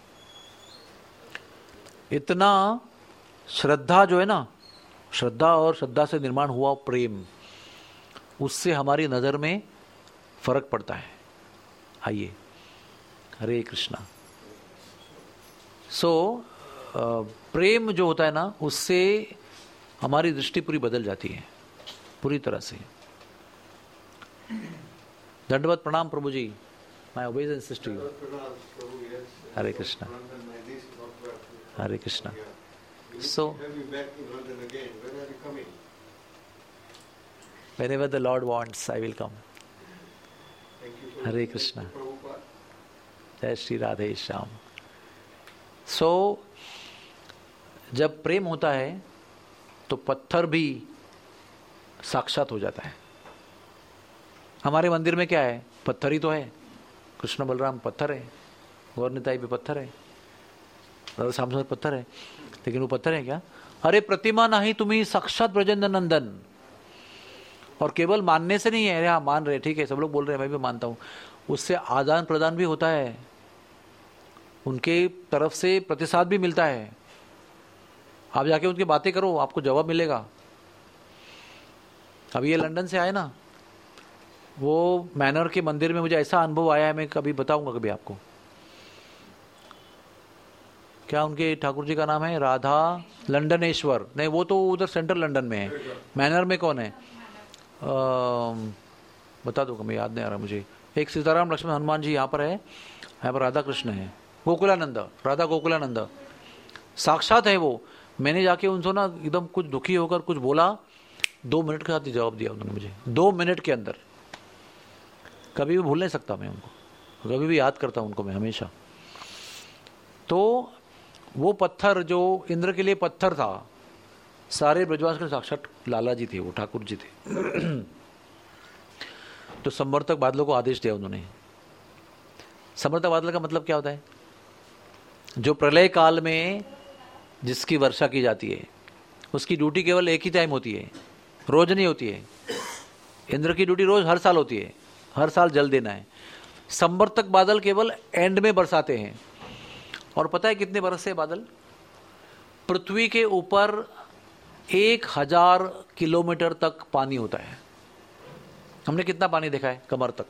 इतना श्रद्धा जो है ना, श्रद्धा और श्रद्धा से निर्माण हुआ प्रेम, उससे हमारी नजर में फर्क पड़ता है। आइए, हरे कृष्णा। प्रेम जो होता है ना, उससे हमारी दृष्टि पूरी बदल जाती है, पूरी तरह से। दंडवत प्रणाम प्रभु जी, my obeisances to you. Hare Krishna, Hare Krishna. whenever the Lord wants, I will come. Hare Krishna, जय श्री राधे श्याम। जब प्रेम होता है तो पत्थर भी साक्षात हो जाता है। हमारे मंदिर में क्या है? पत्थर ही तो है। कृष्ण बलराम पत्थर है, गौर निताई भी पत्थर है, राधा श्याम पत्थर है, लेकिन वो पत्थर है क्या? अरे प्रतिमा नहीं, तुम्ही साक्षात ब्रजेंद्र नंदन। और केवल मानने से नहीं है, अरे हाँ मान रहे, ठीक है, सब लोग बोल रहे हैं, मैं भी मानता हूं, उससे आदान प्रदान भी होता है, उनके तरफ से प्रतिसाद भी मिलता है। आप जाके उनकी बातें करो, आपको जवाब मिलेगा। अभी ये लंदन से आए ना, वो मैनर के मंदिर में मुझे ऐसा अनुभव आया है, मैं कभी बताऊंगा कभी आपको। क्या उनके ठाकुर जी का नाम है? राधा लंडनेश्वर। नहीं, वो तो उधर सेंट्रल लंदन में है। मैनर में कौन है? बता दूंगा, मैं याद नहीं आ रहा मुझे। एक सीताराम लक्ष्मण हनुमान जी यहाँ पर है, यहाँ पर राधा कृष्ण है, गोकुलानंद, राधा गोकुलानंद साक्षात है वो। मैंने जाके उनसे ना एकदम कुछ दुखी होकर कुछ बोला, 2 मिनट के साथ ही जवाब दिया उन्होंने मुझे, 2 मिनट के अंदर। कभी भी भूल नहीं सकता मैं उनको, कभी भी याद करता हूं उनको मैं हमेशा। तो वो पत्थर जो इंद्र के लिए पत्थर था, सारे ब्रजवास के साक्षात लाला जी थे, वो ठाकुर जी थे। तो संवर्तक बादलों को आदेश दिया उन्होंने। संवर्तक बादल का मतलब क्या होता है? जो प्रलय काल में जिसकी वर्षा की जाती है, उसकी ड्यूटी केवल एक ही टाइम होती है, रोज नहीं होती है। इंद्र की ड्यूटी रोज हर साल होती है, हर साल जल देना है। संवर्तक बादल केवल एंड में बरसाते हैं। और पता है कितने बरसते हैं बादल? पृथ्वी के ऊपर 1000 किलोमीटर तक पानी होता है। हमने कितना पानी देखा है? कमर तक,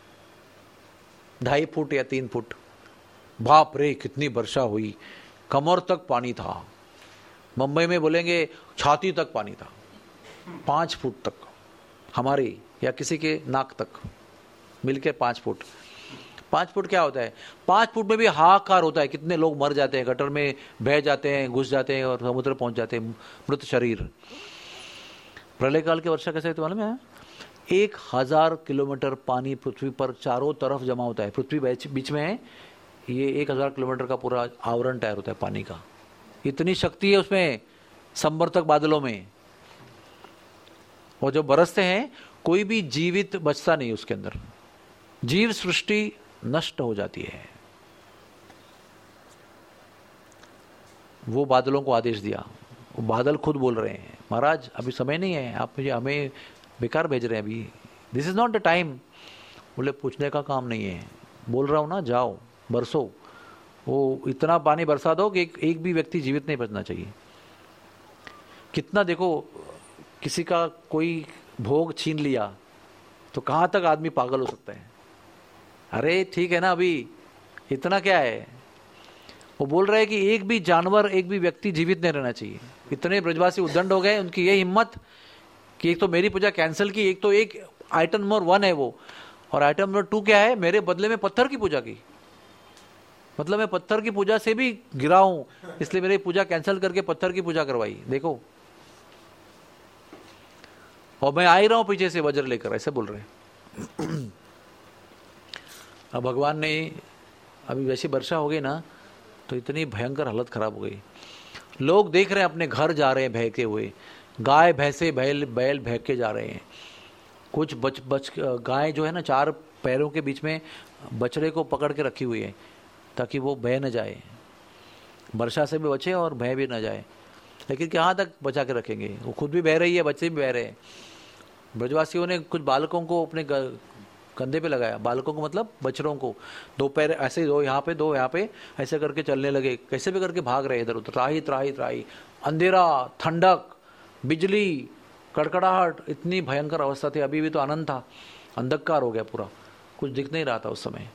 2.5 फुट या 3 फुट। बाप रे, कितनी वर्षा हुई, कमर तक पानी था। मुंबई में बोलेंगे छाती तक पानी था, 5 फुट तक हमारे या किसी के नाक तक मिलकर 5 फुट। 5 फुट क्या होता है? 5 फुट में भी हाहाकार होता है, कितने लोग मर जाते हैं, गटर में बह जाते हैं, घुस जाते हैं और समुद्र पहुंच जाते हैं, मृत शरीर। प्रलय काल की वर्षा कैसे होती है मालूम है? 1000 किलोमीटर पानी पृथ्वी पर चारों तरफ जमा होता है। पृथ्वी बीच में है, ये 1000 किलोमीटर का पूरा आवरण तैयार होता है पानी का। इतनी शक्ति है उसमें, संवर्तक बादलों में। और जो बरसते हैं, कोई भी जीवित बचता नहीं उसके अंदर, जीव सृष्टि नष्ट हो जाती है। वो बादलों को आदेश दिया, वो बादल खुद बोल रहे हैं, महाराज अभी समय नहीं है, आप मुझे हमें बेकार भेज रहे हैं अभी, this is not the time. बोले पूछने का काम नहीं है, बोल रहा हूं ना, जाओ बरसो, वो इतना पानी बरसा दो कि एक भी व्यक्ति जीवित नहीं बचना चाहिए। कितना देखो, किसी का कोई भोग छीन लिया तो कहां तक आदमी पागल हो सकता है? अरे ठीक है ना, अभी इतना क्या है? वो बोल रहे हैं कि एक भी जानवर, एक भी व्यक्ति जीवित नहीं रहना चाहिए। इतने ब्रजवासी उद्दंड हो गए, उनकी ये हिम्मत कि एक तो मेरी पूजा कैंसिल की, एक तो एक आइटम नंबर 1 है वो, और आइटम नंबर 2 क्या है? मेरे बदले में पत्थर की पूजा की। मतलब मैं पत्थर की पूजा से भी गिरा हूं, इसलिए मेरी पूजा कैंसिल करके पत्थर की पूजा करवाई। देखो, और मैं आ ही रहा हूं पीछे से वज्र लेकर, ऐसे बोल रहे हैं। अब भगवान ने, अभी वैसी वर्षा हो गई ना, तो इतनी भयंकर हालत खराब हो गई। लोग देख रहे हैं, अपने घर जा रहे हैं बहके हुए, गाय भैंसे बैल बहके जा रहे हैं। कुछ बच गाय जो है ना, 4 पैरों के बीच में बछड़े को पकड़ के रखी हुई है ताकि वो बह न जाए, वर्षा से भी बचे और बह भी न जाए। लेकिन कहाँ तक बचा के रखेंगे, वो खुद भी बह रही है, बच्चे भी बह रहे हैं। ब्रजवासियों ने कुछ बालकों को अपने कंधे पे लगाया, बालकों को मतलब बछड़ों को, दो पैर ऐसे, दो यहाँ पे दो यहाँ पे, ऐसे करके चलने लगे, कैसे भी करके भाग रहे इधर उधर, त्राही त्राही त्राही, अंधेरा, ठंडक, बिजली, कड़कड़ाहट, इतनी भयंकर अवस्था थी। अभी भी तो आनंद था, अंधकार हो गया पूरा, कुछ दिख नहीं रहा था उस समय।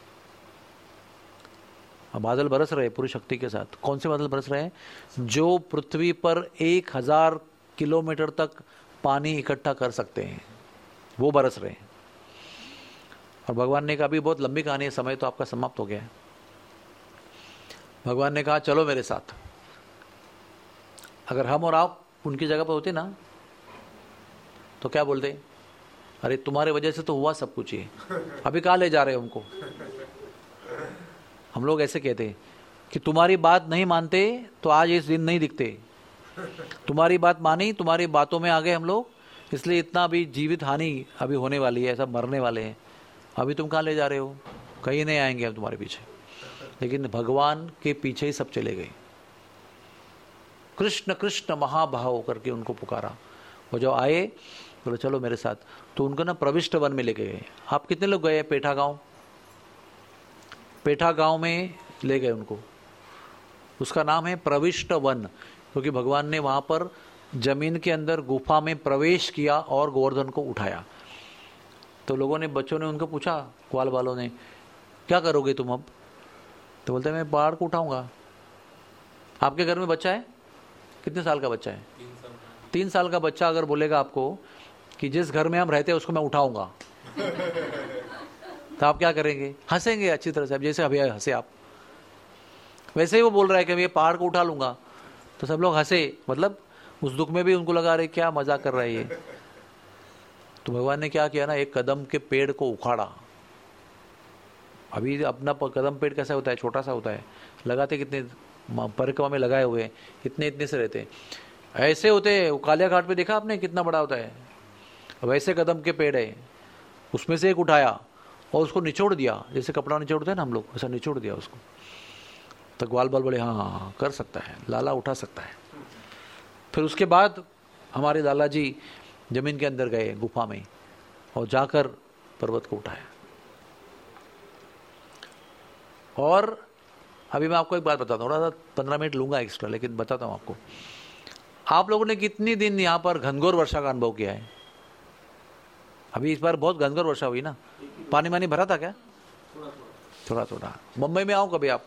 अब बादल बरस रहे पूरी शक्ति के साथ। कौन से बादल बरस रहे हैं? जो पृथ्वी पर 1000 किलोमीटर तक पानी इकट्ठा कर सकते हैं, वो बरस रहे हैं। और भगवान ने कहा, अभी बहुत लंबी कहानी है, समय तो आपका समाप्त हो गया है। भगवान ने कहा चलो मेरे साथ। अगर हम और आप उनकी जगह पर होते ना तो क्या बोलते? अरे तुम्हारे वजह से तो हुआ सब कुछ, ये अभी कहाँ ले जा रहे हो हमको? हम लोग ऐसे कहते हैं कि तुम्हारी बात नहीं मानते तो आज इस दिन नहीं दिखते, तुम्हारी बात मानी, तुम्हारी बातों में आ गए हम लोग, इसलिए इतना अभी जीवित हानि अभी होने वाली है, सब मरने वाले हैं। अभी तुम कहाँ ले जा रहे हो? कहीं नहीं आएंगे हम तुम्हारे पीछे। लेकिन भगवान के पीछे ही सब चले गए। कृष्ण कृष्ण महाभाव करके उनको पुकारा, वो जो आए बोले चलो मेरे साथ, तो उनको ना प्रविष्ट वन में लेके गए। आप कितने लोग गए? पेठा गांव, पेठा गांव में ले गए उनको। उसका नाम है प्रविष्ट वन, क्योंकि भगवान ने वहां पर जमीन के अंदर गुफा में प्रवेश किया और गोवर्धन को उठाया। तो लोगों ने, बच्चों ने उनको पूछा, ग्वाल वालों ने, क्या करोगे तुम अब? तो बोलते मैं पहाड़ को उठाऊंगा। आपके घर में बच्चा है? कितने साल का बच्चा है? 3 साल का बच्चा अगर बोलेगा आपको कि जिस घर में हम रहते हैं उसको मैं उठाऊंगा, तो आप क्या करेंगे? हंसेंगे अच्छी तरह से, जैसे अभी हंसे आप, वैसे ही वो बोल रहा है कि मैं ये पहाड़ को उठा लूंगा। तो सब लोग हंसे, मतलब उस दुख में भी उनको लगा रहे क्या मजाक कर रहा है ये। तो भगवान ने क्या किया ना, एक कदम के पेड़ को उखाड़ा। अभी अपना कदम पेड़ कैसा होता है? छोटा सा होता है, लगाते कितने परिक्रमा में लगाए हुए हैं, इतने इतने से रहते हैं, ऐसे होते हैं। कालिया घाट पे देखा आपने कितना बड़ा होता है? वैसे कदम के पेड़ है, उसमें से एक उठाया और उसको निचोड़ दिया, जैसे कपड़ा निचोड़ते हैं ना हम लोग, वैसा निचोड़ दिया उसको। तो ग्वाल बाल बोले हाँ कर सकता है, लाला उठा सकता है। फिर उसके बाद हमारे लाला जी जमीन के अंदर गए गुफा में और जाकर पर्वत को उठाया। और अभी मैं आपको एक बात बताता हूँ, थोड़ा सा 15 मिनट लूंगा एक्स्ट्रा, लेकिन बताता हूँ आपको। आप लोगों ने कितनी दिन यहाँ पर घनघोर वर्षा का अनुभव किया है? अभी इस बार बहुत घनघोर वर्षा हुई ना, पानी वानी भरा था क्या? थोड़ा थोड़ा। मुंबई में आओ कभी आप,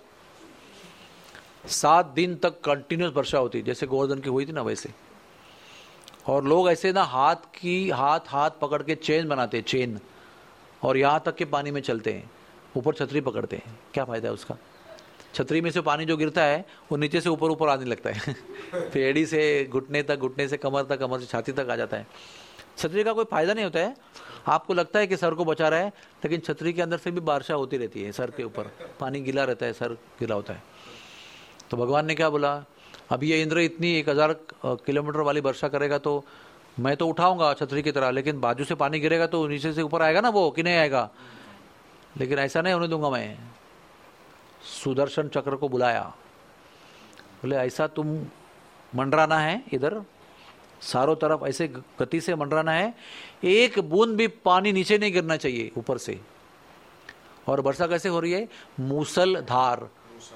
7 दिन तक कंटिन्यूस वर्षा होती, जैसे गोवर्धन की हुई थी ना वैसे। और लोग ऐसे ना हाथ पकड़ के चेन बनाते हैं, चेन, और यहाँ तक के पानी में चलते हैं, ऊपर छतरी पकड़ते हैं। क्या फायदा है उसका? छतरी में से पानी जो गिरता है वो नीचे से ऊपर ऊपर आने लगता है फिर एड़ी से घुटने तक, घुटने से कमर तक, कमर से छाती तक आ जाता है। छतरी का कोई फायदा नहीं होता है। आपको लगता है कि सर को बचा रहा है, लेकिन छतरी के अंदर से भी बारिशा होती रहती है, सर के ऊपर पानी गिला रहता है, सर गिला होता है। तो भगवान ने क्या बोला, अभी ये इंद्र इतनी 1000 किलोमीटर वाली वर्षा करेगा तो मैं तो उठाऊंगा छतरी की तरह, लेकिन बाजू से पानी गिरेगा तो नीचे से ऊपर आएगा ना वो, कि नहीं आएगा? लेकिन ऐसा नहीं होने दूंगा मैं। सुदर्शन चक्र को बुलाया, बोले ऐसा तुम मंडराना है, इधर चारों तरफ ऐसे गति से मंडराना है, एक बूंद भी पानी नीचे नहीं गिरना चाहिए ऊपर से। और वर्षा कैसे हो रही है? मूसलधार।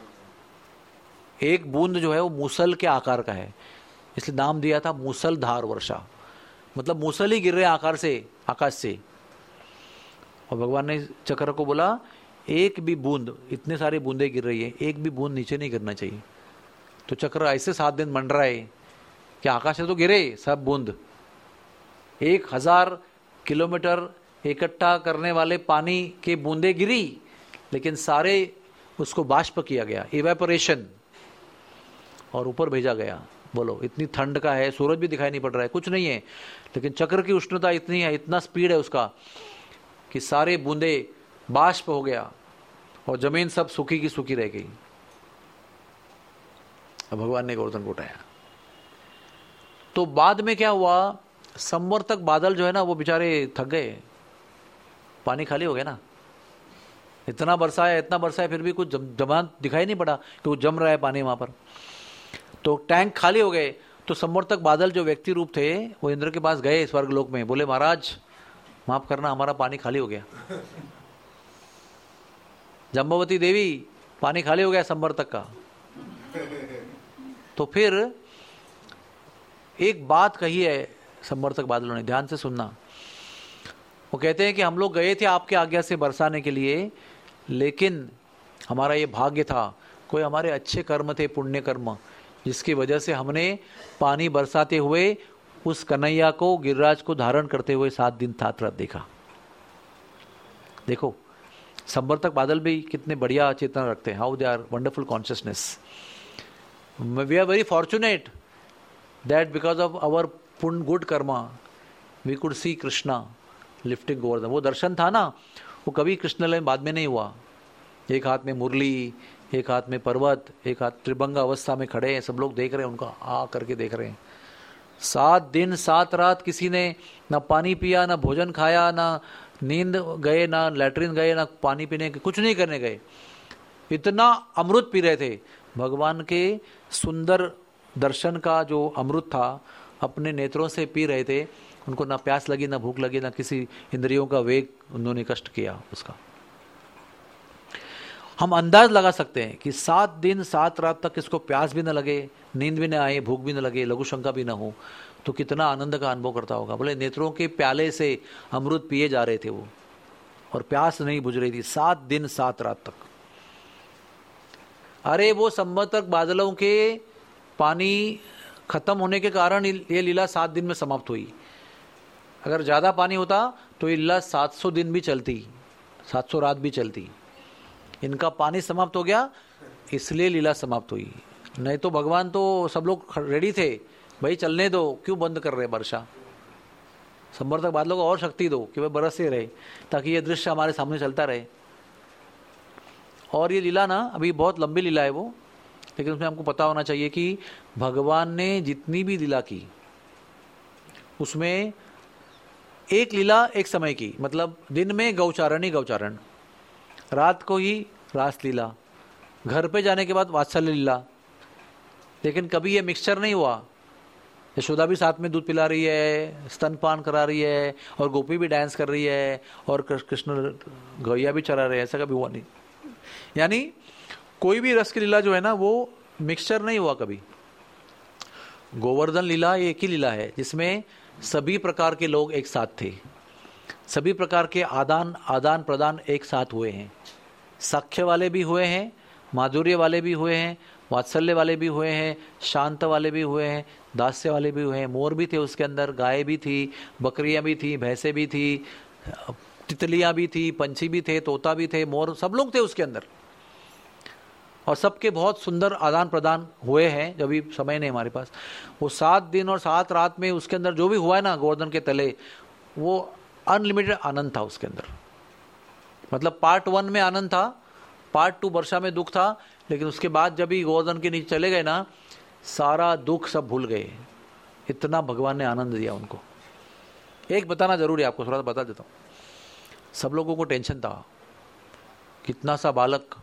एक बूंद जो है वो मूसल के आकार का है, इसलिए नाम दिया था मूसलधार वर्षा, मतलब मूसल ही गिर रहे आकार से, आकाश से। और भगवान ने चक्र को बोला एक भी बूंद, इतने सारी बूंदे गिर रही है, एक भी बूंद नीचे नहीं गिरना चाहिए। तो चक्र ऐसे 7 दिन मंडराए कि आकाश से तो गिरे सब बूंद। 1000 किलोमीटर इकट्ठा करने वाले पानी के बूंदे गिरी, लेकिन सारे उसको बाष्प किया गया, इवेपोरेशन, और ऊपर भेजा गया। बोलो, इतनी ठंड का है, सूरज भी दिखाई नहीं पड़ रहा है, कुछ नहीं है, लेकिन चक्र की उष्णता इतनी है, इतना स्पीड है उसका कि सारे बूंदे बाष्प हो गया और जमीन सब सूखी की सूखी रह गई। अब भगवान ने गोवर्धन को उठाया। तो बाद में क्या हुआ, संवर तक बादल जो है ना वो बेचारे थक गए, पानी खाली हो गया ना। इतना बरसा है फिर भी कुछ जमा दिखाई नहीं पड़ा कि वो जम रहा है पानी वहां पर। तो टैंक खाली हो गए। तो समवर्तक बादल जो व्यक्ति रूप थे वो इंद्र के पास गए स्वर्गलोक में, बोले महाराज माफ करना, हमारा पानी खाली हो गया। जम्बवती देवी, पानी खाली हो गया समवर्तक का। तो फिर एक बात कही है समवर्तक बादलों ने, ध्यान से सुनना। वो कहते हैं कि हम लोग गए थे आपके आज्ञा से बरसाने के लिए, लेकिन हमारा ये भाग्य था, कोई हमारे अच्छे कर्म थे, पुण्य कर्म, जिसकी वजह से हमने पानी बरसाते हुए उस कन्हैया को, गिरिराज को धारण करते हुए 7 दिन 7 रात देखा। देखो समवर्तक बादल भी कितने बढ़िया चेतना रखते हैं, how they are wonderful consciousness. We are very fortunate that because of our पुण्य good karma we could see Krishna lifting Govardhan. वो दर्शन था ना, वो कभी कृष्ण लय बाद में नहीं हुआ। एक हाथ में मुरली, एक हाथ में पर्वत, एक हाथ त्रिभंग अवस्था में खड़े हैं, सब लोग देख रहे हैं उनका, आ करके देख रहे हैं। 7 दिन 7 रात किसी ने ना पानी पिया, ना भोजन खाया, ना नींद गए, ना लैट्रिन गए, ना पानी पीने के, कुछ नहीं करने गए। इतना अमृत पी रहे थे, भगवान के सुंदर दर्शन का जो अमृत था अपने नेत्रों से पी रहे थे। उनको ना प्यास लगी, ना भूख लगी, ना किसी इंद्रियों का वेग उन्होंने कष्ट किया उसका। हम अंदाज लगा सकते हैं कि 7 दिन 7 रात तक इसको प्यास भी न लगे, नींद भी न आए, भूख भी न लगे, लघु शंका भी न हो, तो कितना आनंद का अनुभव करता होगा। बोले नेत्रों के प्याले से अमृत पिए जा रहे थे वो, और प्यास नहीं बुझ रही थी 7 दिन 7 रात तक। अरे वो समवर्तक बादलों के पानी खत्म होने के कारण ये लीला 7 दिन में समाप्त हुई। अगर ज्यादा पानी होता तो ये लीला 700 दिन भी चलती, 700 रात भी चलती। इनका पानी समाप्त हो गया इसलिए लीला समाप्त हुई, नहीं तो भगवान तो सब लोग रेडी थे, भाई चलने दो, क्यों बंद कर रहे वर्षा। समवर्तक बादलों को और शक्ति दो कि वह बरसते रहे, ताकि ये दृश्य हमारे सामने चलता रहे। और ये लीला ना अभी बहुत लंबी लीला है वो, लेकिन उसमें हमको पता होना चाहिए कि भगवान ने जितनी भी लीला की उसमें एक लीला एक समय की, मतलब दिन में गौचारण ही गौचारण, रात को ही रास लीला, घर पे जाने के बाद वात्सल्य लीला। लेकिन कभी ये मिक्सचर नहीं हुआ, यशोदा भी साथ में दूध पिला रही है, स्तनपान करा रही है, और गोपी भी डांस कर रही है, और कृष्ण गैया भी चरा रहे हैं, ऐसा कभी हुआ नहीं। यानी कोई भी रस की लीला जो है ना वो मिक्सचर नहीं हुआ कभी। गोवर्धन लीला ये एक ही लीला है जिसमें सभी प्रकार के लोग एक साथ थे, सभी प्रकार के आदान प्रदान एक साथ हुए हैं। साख्य वाले भी हुए हैं, माधुर्य वाले भी हुए हैं, वात्सल्य वाले भी हुए हैं, शांत वाले भी हुए हैं, दास्य वाले भी हुए हैं। मोर भी थे उसके अंदर, गाय भी थी, बकरियां भी थी, भैंसें भी थी, तितलियां भी थी, पंछी भी थे, तोता भी थे, मोर, सब लोग थे उसके अंदर। और सबके बहुत सुंदर आदान प्रदान हुए हैं। जब भी समय नहीं हमारे पास, वो 7 दिन और 7 रात में उसके अंदर जो भी हुआ है ना गोवर्धन के तले, वो अनलिमिटेड आनंद था उसके अंदर। मतलब पार्ट 1 में आनंद था, पार्ट 2 वर्षा में दुख था, लेकिन उसके बाद जब ही गोवर्धन के नीचे चले गए ना, सारा दुख सब भूल गए। इतना भगवान ने आनंद दिया उनको। एक बताना जरूरी है आपको, थोड़ा सा बता देता हूँ। सब लोगों को टेंशन था, कितना सा बालक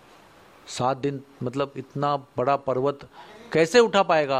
7 दिन, मतलब इतना बड़ा पर्वत कैसे उठा पाएगा,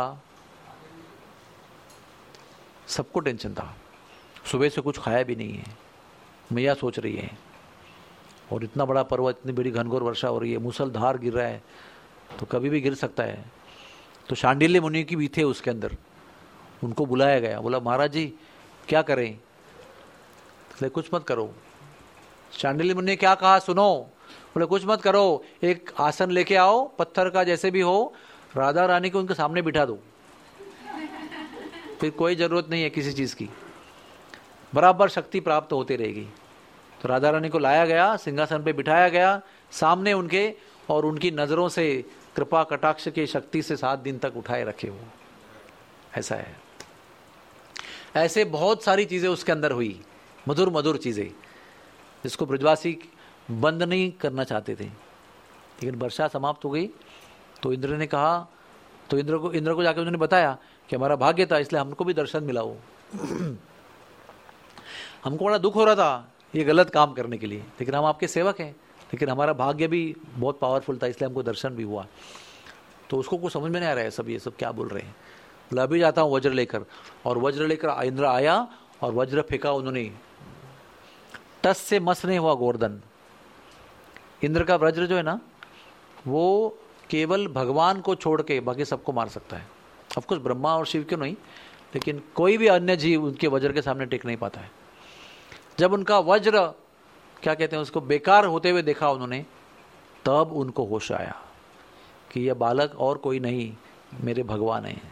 सबको टेंशन था। सुबह से कुछ खाया भी नहीं है, मैया सोच रही है, और इतना बड़ा पर्वत, इतनी बड़ी घनघोर वर्षा हो रही है, मूसलधार गिर रहा है, तो कभी भी गिर सकता है। तो शांडिल्य मुनि की भी थे उसके अंदर, उनको बुलाया गया, बोला महाराज जी क्या करें। बोले कुछ मत करो। शांडिल्य मुनि ने क्या कहा सुनो, बोले कुछ मत करो, एक आसन लेके आओ पत्थर का जैसे भी हो, राधा रानी को उनके सामने बिठा दो, फिर कोई जरूरत नहीं है किसी चीज की, बराबर शक्ति प्राप्त होती रहेगी। तो राधा रानी को लाया गया, सिंहासन पे बिठाया गया सामने उनके, और उनकी नजरों से कृपा कटाक्ष की शक्ति से 7 दिन तक उठाए रखे वो। ऐसा है, ऐसे बहुत सारी चीजें उसके अंदर हुई, मधुर मधुर चीजें, जिसको ब्रजवासी बंद नहीं करना चाहते थे। लेकिन वर्षा समाप्त हो गई तो इंद्र ने कहा, तो इंद्र को जाकर उन्होंने बताया कि हमारा भाग्य था इसलिए हमको भी दर्शन मिला। वो हमको बड़ा दुख हो रहा था, ये गलत काम करने के लिए, लेकिन हम आपके सेवक हैं। लेकिन हमारा भाग्य भी बहुत पावरफुल था, इसलिए हमको दर्शन भी हुआ। तो उसको कुछ समझ में नहीं आ रहा है सब, ये सब क्या बोल रहे हैं। बोला अभी जाता हूँ वज्र लेकर, और वज्र लेकर इंद्र आया और वज्र फेंका उन्होंने, टस से मस नहीं हुआ गोवर्धन। इंद्र का वज्र जो है ना, वो केवल भगवान को छोड़ के बाकी सबको मार सकता है। ऑफकोर्स ब्रह्मा और शिव क्यों नहीं, लेकिन कोई भी अन्य जीव उनके वज्र के सामने टिक नहीं पाता है। जब उनका वज्र क्या कहते हैं उसको बेकार होते हुए देखा उन्होंने, तब उनको होश आया कि यह बालक और कोई नहीं, मेरे भगवान है।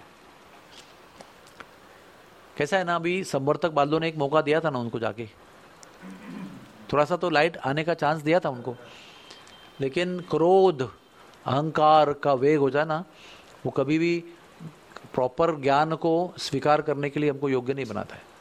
कैसा है ना, अभी संवर्तक बालों ने एक मौका दिया था ना उनको, जाके थोड़ा सा तो लाइट आने का चांस दिया था उनको, लेकिन क्रोध अहंकार का वेग हो जाए ना, वो कभी भी प्रॉपर ज्ञान को स्वीकार करने के लिए हमको योग्य नहीं बनाता है।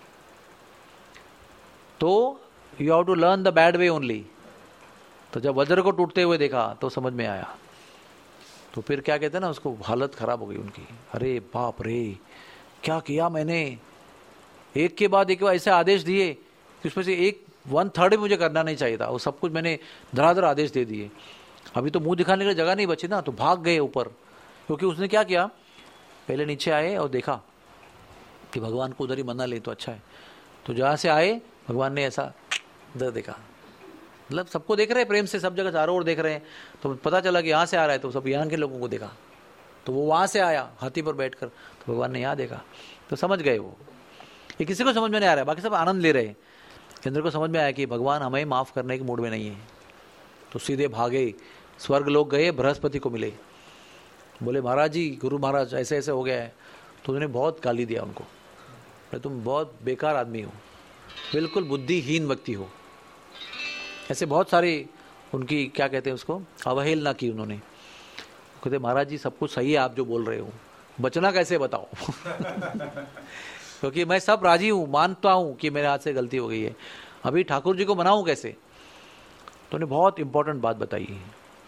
तो you have to learn the bad way only. तो जब वज्र को टूटते हुए देखा तो समझ में आया। तो फिर क्या कहते हैं ना उसको, हालत खराब हो गई उनकी। अरे बाप रे, क्या किया मैंने, एक के बाद एक ऐसे आदेश दिए कि उसमें से 1/3 भी मुझे करना नहीं चाहिए था, वो सब कुछ मैंने धड़ाधड़ आदेश दे दिए। अभी तो मुंह दिखाने के लिए जगह नहीं बची ना, तो भाग गए ऊपर। क्योंकि उसने क्या किया, पहले नीचे आए और देखा कि भगवान को उधर ही मना ले तो अच्छा है। तो जहाँ से आए भगवान ने ऐसा इधर देखा, मतलब सबको देख रहे हैं प्रेम से, सब जगह चारों ओर देख रहे हैं। तो पता चला कि यहाँ से आ रहा है, तो सब यहाँ के लोगों को देखा। तो वो वहाँ से आया हाथी पर बैठकर, तो भगवान ने यहाँ देखा, तो समझ गए वो। ये किसी को समझ में नहीं आ रहा है, बाकी सब आनंद ले रहे हैं। इंद्र को समझ में आया कि भगवान हमें माफ़ करने के मूड में नहीं है, तो सीधे भागे, स्वर्ग लोग गए, बृहस्पति को मिले। बोले महाराज जी, गुरु महाराज ऐसे ऐसे हो गया है। तो उन्होंने बहुत गाली दिया उनको, तुम बहुत बेकार आदमी हो, बिल्कुल बुद्धिहीन व्यक्ति हो। ऐसे बहुत सारे उनकी क्या कहते हैं उसको, अवहेलना की उन्होंने। कहते महाराज जी सब कुछ सही है आप जो बोल रहे हो, बचना कैसे बताओ। क्योंकि मैं सब राजी हूँ, मानता हूँ कि मेरे हाथ से गलती हो गई है, अभी ठाकुर जी को मनाऊँ कैसे। तो उन्हें बहुत इंपॉर्टेंट बात बताई,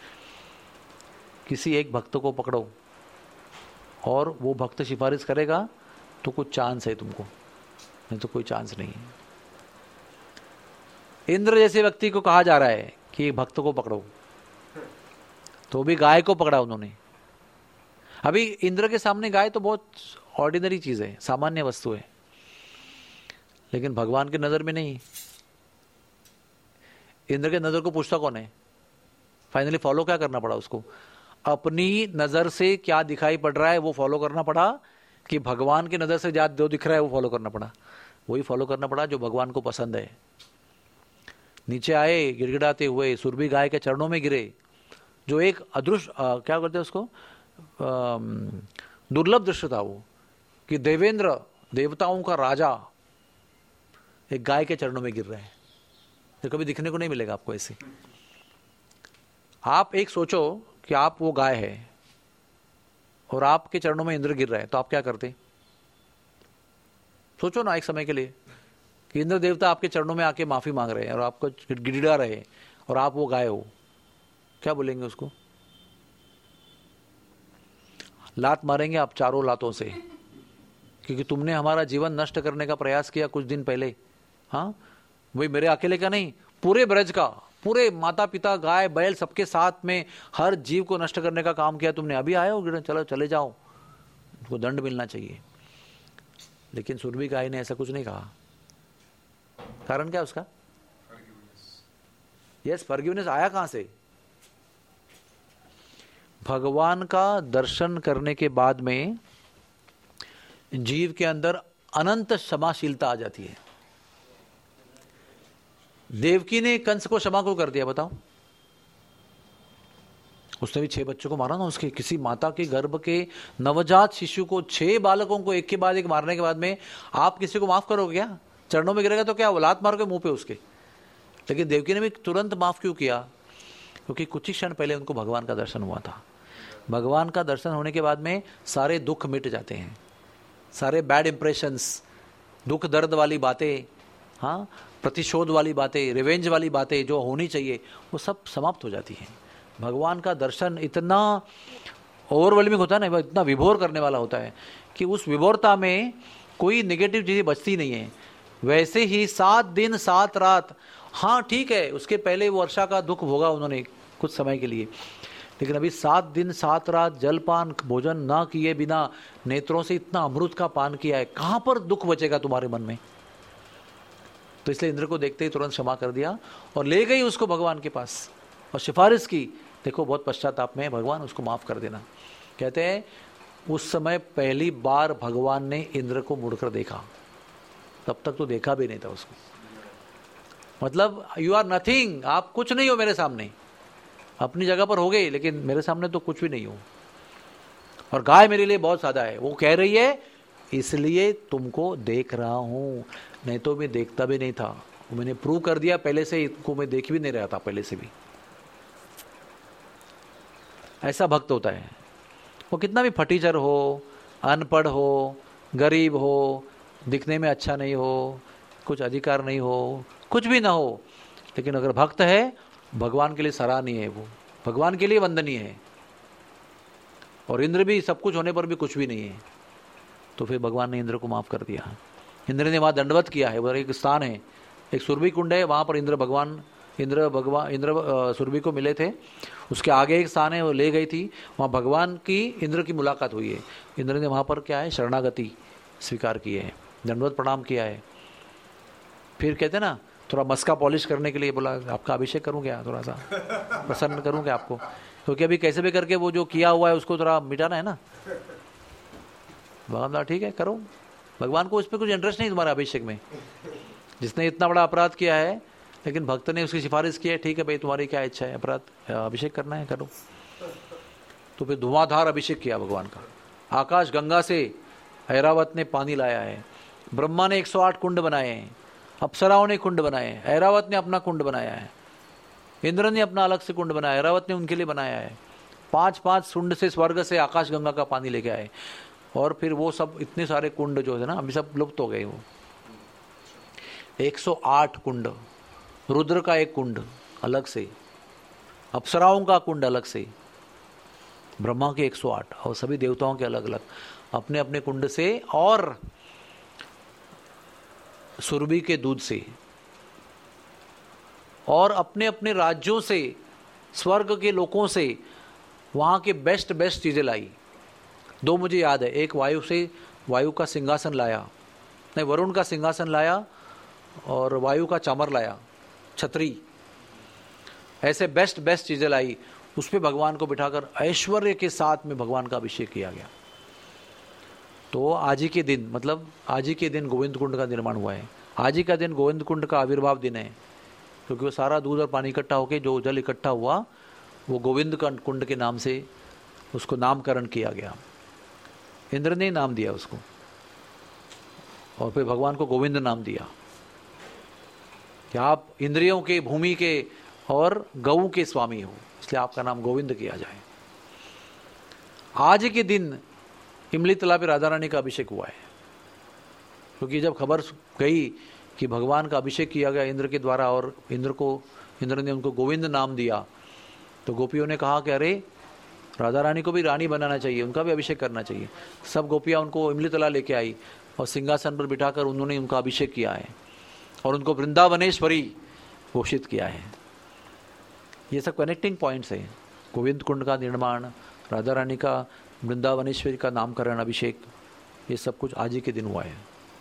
किसी एक भक्त को पकड़ो और वो भक्त सिफारिश करेगा तो कुछ चांस है तुमको, नहीं तो कोई चांस नहीं है। इंद्र जैसे व्यक्ति को कहा जा रहा है कि भक्त को पकड़ो, तो भी गाय को पकड़ा उन्होंने। अभी इंद्र के सामने गाय तो बहुत ऑर्डिनरी चीज है, सामान्य वस्तु है, लेकिन भगवान की नजर में नहीं। इंद्र के नजर को पूछता कौन है, फाइनली फॉलो क्या करना पड़ा उसको, अपनी नजर से क्या दिखाई पड़ रहा है वो फॉलो करना पड़ा, कि भगवान की नजर से जो दिख रहा है वो फॉलो करना पड़ा। वही फॉलो करना पड़ा जो भगवान को पसंद है। नीचे आए गिड़गिड़ाते हुए, सुरभि गाय के चरणों में गिरे, जो एक अदृश्य क्या करते हैं उसको, दुर्लभ दृश्य था वो, कि देवेंद्र देवताओं का राजा एक गाय के चरणों में गिर रहा है। तो कभी दिखने को नहीं मिलेगा आपको ऐसे। आप एक सोचो कि आप वो गाय है और आपके चरणों में इंद्र गिर रहा है, तो आप क्या करते? सोचो ना एक समय के लिए कि इंद्र देवता आपके चरणों में आके माफी मांग रहे हैं और आपको गिड़गिड़ा रहे हैं और आप वो गाय हो, क्या बोलेंगे उसको? लात मारेंगे आप चारों लातों से, क्योंकि तुमने हमारा जीवन नष्ट करने का प्रयास किया कुछ दिन पहले। हाँ, वही मेरे अकेले का नहीं, पूरे ब्रज का, पूरे माता पिता गाय बैल सबके साथ में हर जीव को नष्ट करने का काम किया तुमने। अभी आए हो, चलो चले जाओ, उनको दंड मिलना चाहिए। लेकिन सुरभि गाय ने ऐसा कुछ नहीं कहा। कारण क्या उसका? यस, फॉरगिवनेस आया कहां से? भगवान का दर्शन करने के बाद में जीव के अंदर अनंत क्षमाशीलता आ जाती है। देवकी ने कंस को क्षमा को कर दिया, बताओ? उसने भी 6 बच्चों को मारा ना, उसके किसी माता के गर्भ के नवजात शिशु को, 6 बालकों को एक के बाद एक मारने के बाद में आप किसी को माफ करोगे क्या? चरणों में गिरेगा तो क्या लात मारोगे मुंह पे उसके? लेकिन देवकी ने भी तुरंत माफ क्यों किया? क्योंकि कुछ ही क्षण पहले उनको भगवान का दर्शन हुआ था। भगवान का दर्शन होने के बाद में सारे दुख मिट जाते हैं, सारे बैड इंप्रेशंस, दुख दर्द वाली बातें, हाँ, प्रतिशोध वाली बातें, रिवेंज वाली बातें जो होनी चाहिए वो सब समाप्त हो जाती हैं। भगवान का दर्शन इतना ओवरवेलमिंग होता है ना, इतना विभोर करने वाला होता है कि उस विभोरता में कोई नेगेटिव चीज़ें बचती नहीं है। वैसे ही 7 दिन 7 रात, हाँ ठीक है, उसके पहले वर्षा का दुख भोगा उन्होंने कुछ समय के लिए, लेकिन अभी 7 दिन 7 रात जलपान भोजन ना किए बिना नेत्रों से इतना अमृत का पान किया है, कहां पर दुख बचेगा तुम्हारे मन में? तो इसलिए इंद्र को देखते ही तुरंत क्षमा कर दिया और ले गई उसको भगवान के पास और सिफारिश की, देखो बहुत पश्चाताप में है भगवान, उसको माफ कर देना। कहते हैं उस समय पहली बार भगवान ने इंद्र को मुड़कर देखा, तब तक तो देखा भी नहीं था उसको। मतलब यू आर नथिंग, आप कुछ नहीं हो मेरे सामने, अपनी जगह पर हो गए लेकिन मेरे सामने तो कुछ भी नहीं हो। और गाय मेरे लिए बहुत सादा है, वो कह रही है इसलिए तुमको देख रहा हूं, नहीं तो मैं देखता भी नहीं था, मैंने प्रूव कर दिया पहले से, इनको मैं देख भी नहीं रहा था पहले से भी। ऐसा भक्त होता है, वो कितना भी फटीचर हो, अनपढ़ हो, गरीब हो, दिखने में अच्छा नहीं हो, कुछ अधिकार नहीं हो, कुछ भी ना हो, लेकिन अगर भक्त है भगवान के लिए सराहनीय है, वो भगवान के लिए वंदनीय है। और इंद्र भी सब कुछ होने पर भी कुछ भी नहीं है, तो फिर भगवान ने इंद्र को माफ कर दिया। इंद्र ने वहां दंडवत किया है, उधर एक स्थान है, एक सुरभि कुंड है, वहां पर इंद्र सुरभि को मिले थे, उसके आगे एक स्थान है, वो ले गई थी, वहां भगवान की इंद्र की मुलाकात हुई है। इंद्र ने वहां पर क्या है, शरणागति स्वीकार की है, दंडवत प्रणाम किया है। फिर कहते ना थोड़ा मस्का पॉलिश करने के लिए बोला आपका अभिषेक करूं क्या, थोड़ा सा प्रसन्न करूं क्या आपको, क्योंकि अभी कैसे भी करके वो जो किया हुआ है उसको थोड़ा मिटाना है ना। भगवान ठीक है करो, भगवान को उस पर कुछ इंटरेस्ट नहीं तुम्हारे अभिषेक में, जिसने इतना बड़ा अपराध किया है, लेकिन भक्त ने उसकी सिफारिश की है, ठीक है भाई तुम्हारी क्या इच्छा है, अपराध अभिषेक करना है करो। तो फिर धुआंधार अभिषेक किया भगवान का, आकाश गंगा से ऐरावत ने पानी लाया है, ब्रह्मा ने 108 कुंड बनाए हैं, अप्सराओं ने कुंड बनाए हैं, ऐरावत ने अपना कुंड बनाया है, इंद्र ने अपना अलग से कुंड बनाया, ऐरावत ने उनके लिए बनाया है। 5-5 सुंड से स्वर्ग से आकाश गंगा का पानी लेके आए, और फिर वो सब इतने सारे कुंड जो है ना अभी सब लुप्त हो गए, वो 108 कुंड, रुद्र का एक कुंड अलग से, अप्सराओं का कुंड अलग से, ब्रह्मा के 108 और सभी देवताओं के अलग अलग अपने अपने कुंड से, और सुरभि के दूध से, और अपने अपने राज्यों से, स्वर्ग के लोकों से वहां के बेस्ट बेस्ट चीजें लाई। 2 मुझे याद है, एक वायु से, वायु का सिंहासन लाया, नहीं वरुण का सिंहासन लाया, और वायु का चामर लाया, छतरी, ऐसे बेस्ट बेस्ट चीजें लाई, उस पर भगवान को बिठाकर ऐश्वर्य के साथ में भगवान का अभिषेक किया गया। तो आज ही के दिन, मतलब आज ही के दिन गोविंद कुंड का निर्माण हुआ है, आज ही का दिन गोविंद कुंड का आविर्भाव दिन है, क्योंकि वो सारा दूध और पानी इकट्ठा होकर जो जल इकट्ठा हुआ वो गोविंद कुंड के नाम से उसको नामकरण किया गया, इंद्र ने नाम दिया उसको, और फिर भगवान को गोविंद नाम दिया कि आप इंद्रियों के, भूमि के और गऊ के स्वामी हो, इसलिए आपका नाम गोविंद किया जाए। आज के दिन इमली तला पे राधा रानी का अभिषेक हुआ है, क्योंकि जब खबर गई कि भगवान का अभिषेक किया गया इंद्र के द्वारा और इंद्र ने उनको गोविंद नाम दिया, तो गोपियों ने कहा कि अरे राधा रानी को भी रानी बनाना चाहिए, उनका भी अभिषेक करना चाहिए। सब गोपियां उनको इमली तला लेके आई और सिंहासन पर बिठाकर उन्होंने उनका अभिषेक किया है और उनको वृंदावनेश्वरी घोषित किया है। ये सब कनेक्टिंग पॉइंट्स हैं, गोविंद कुंड का निर्माण, राधा रानी का वृंदावनेश्वरी का नामकरण, अभिषेक, ये सब कुछ आज ही के दिन हुआ है।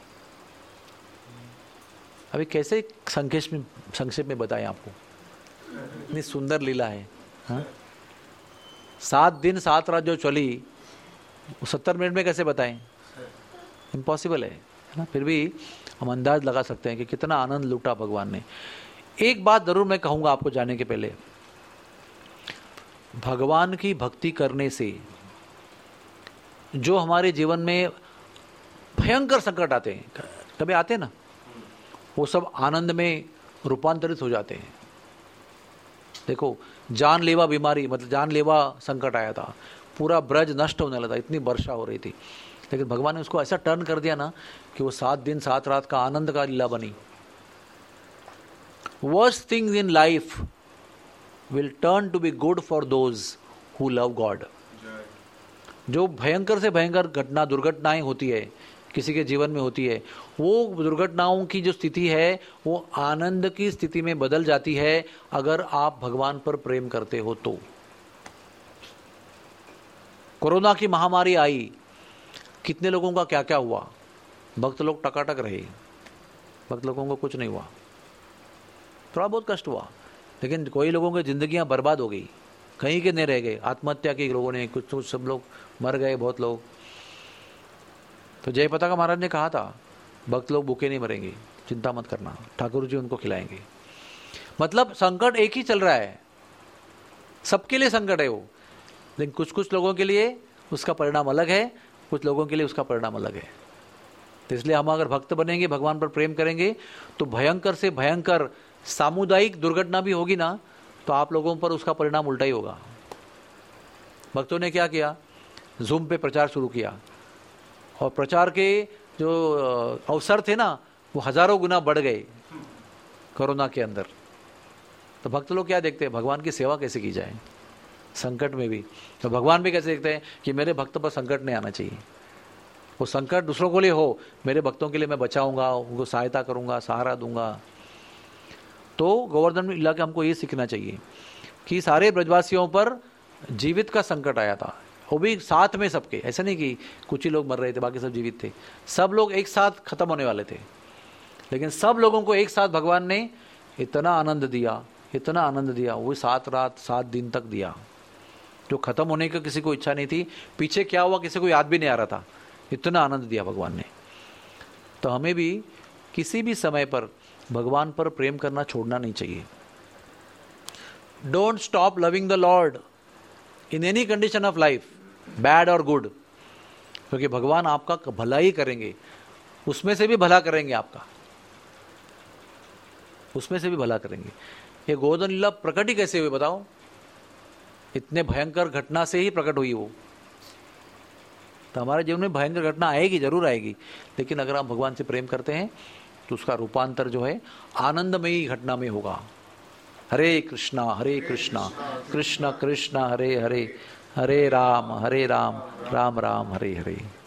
अभी कैसे संक्षेप में बताएं आपको, इतनी सुंदर लीला है। हाँ? 7 दिन 7 रात जो चली, 70 मिनट में कैसे बताएं, इम्पॉसिबल है ना। फिर भी हम अंदाज लगा सकते हैं कि कितना आनंद लूटा भगवान ने। एक बात जरूर मैं कहूंगा आपको जाने के पहले, भगवान की भक्ति करने से जो हमारे जीवन में भयंकर संकट आते हैं, कभी आते हैं ना, वो सब आनंद में रूपांतरित हो जाते हैं। देखो जानलेवा बीमारी, मतलब जानलेवा संकट आया था, पूरा ब्रज नष्ट होने लगा, इतनी वर्षा हो रही थी, लेकिन भगवान ने उसको ऐसा टर्न कर दिया ना कि वो 7 दिन 7 रात का आनंद का लीला बनी। Worst things in life will turn to be good for those who love God. जो भयंकर से भयंकर घटना, दुर्घटनाएं होती है किसी के जीवन में होती है, वो दुर्घटनाओं की जो स्थिति है वो आनंद की स्थिति में बदल जाती है अगर आप भगवान पर प्रेम करते हो तो। कोरोना की महामारी आई, कितने लोगों का क्या क्या हुआ, भक्त लोग टकाटक रहे, भक्त लोगों को कुछ नहीं हुआ, थोड़ा बहुत कष्ट हुआ, लेकिन कोई लोगों की जिंदगियां बर्बाद हो गई, कहीं के नहीं रह गए, आत्महत्या की लोगों ने, कुछ सब लोग मर गए, बहुत लोग। तो जय पताका महाराज ने कहा था भक्त लोग भूखे नहीं मरेंगे, चिंता मत करना, ठाकुर जी उनको खिलाएंगे। मतलब संकट एक ही चल रहा है, सबके लिए संकट है वो, लेकिन कुछ कुछ लोगों के लिए उसका परिणाम अलग है, कुछ लोगों के लिए उसका परिणाम अलग है। तो इसलिए हम अगर भक्त बनेंगे, भगवान पर प्रेम करेंगे, तो भयंकर से भयंकर सामुदायिक दुर्घटना भी होगी ना, तो आप लोगों पर उसका परिणाम उल्टा ही होगा। भक्तों ने क्या किया, जूम पे प्रचार शुरू किया, और प्रचार के जो अवसर थे ना वो हजारों गुना बढ़ गए कोरोना के अंदर। तो भक्त लोग क्या देखते हैं, भगवान की सेवा कैसे की जाए संकट में भी। तो भगवान भी कैसे देखते हैं कि मेरे भक्त पर संकट नहीं आना चाहिए, वो संकट दूसरों को लिए हो, मेरे भक्तों के लिए मैं बचाऊंगा, उनको सहायता करूंगा, सहारा दूंगा। तो गोवर्धन लीला के हमको ये सीखना चाहिए कि सारे ब्रजवासियों पर जीवित का संकट आया था, वो भी साथ में सबके, ऐसा नहीं कि कुछ ही लोग मर रहे थे बाकी सब जीवित थे, सब लोग एक साथ खत्म होने वाले थे, लेकिन सब लोगों को एक साथ भगवान ने इतना आनंद दिया, इतना आनंद दिया, वो 7 रात 7 दिन तक दिया, जो खत्म होने की किसी को इच्छा नहीं थी, पीछे क्या हुआ किसी को याद भी नहीं आ रहा था, इतना आनंद दिया भगवान ने। तो हमें भी किसी भी समय पर भगवान पर प्रेम करना छोड़ना नहीं चाहिए। Don't stop loving the Lord in any condition of life, bad और गुड, क्योंकि भगवान आपका भला ही करेंगे, उसमें से भी भला करेंगे, आपका उसमें से भी भला करेंगे। ये गोवर्धन लीला प्रकट ही कैसे हुई बताओ, इतने भयंकर घटना से ही प्रकट हुई वो। तो हमारे जीवन में भयंकर घटना आएगी, जरूर आएगी, लेकिन अगर हम भगवान से प्रेम करते हैं तो उसका रूपांतर जो है आनंदमयी घटना में होगा। हरे कृष्णा कृष्ण कृष्ण हरे हरे, हरे राम राम राम हरे हरे।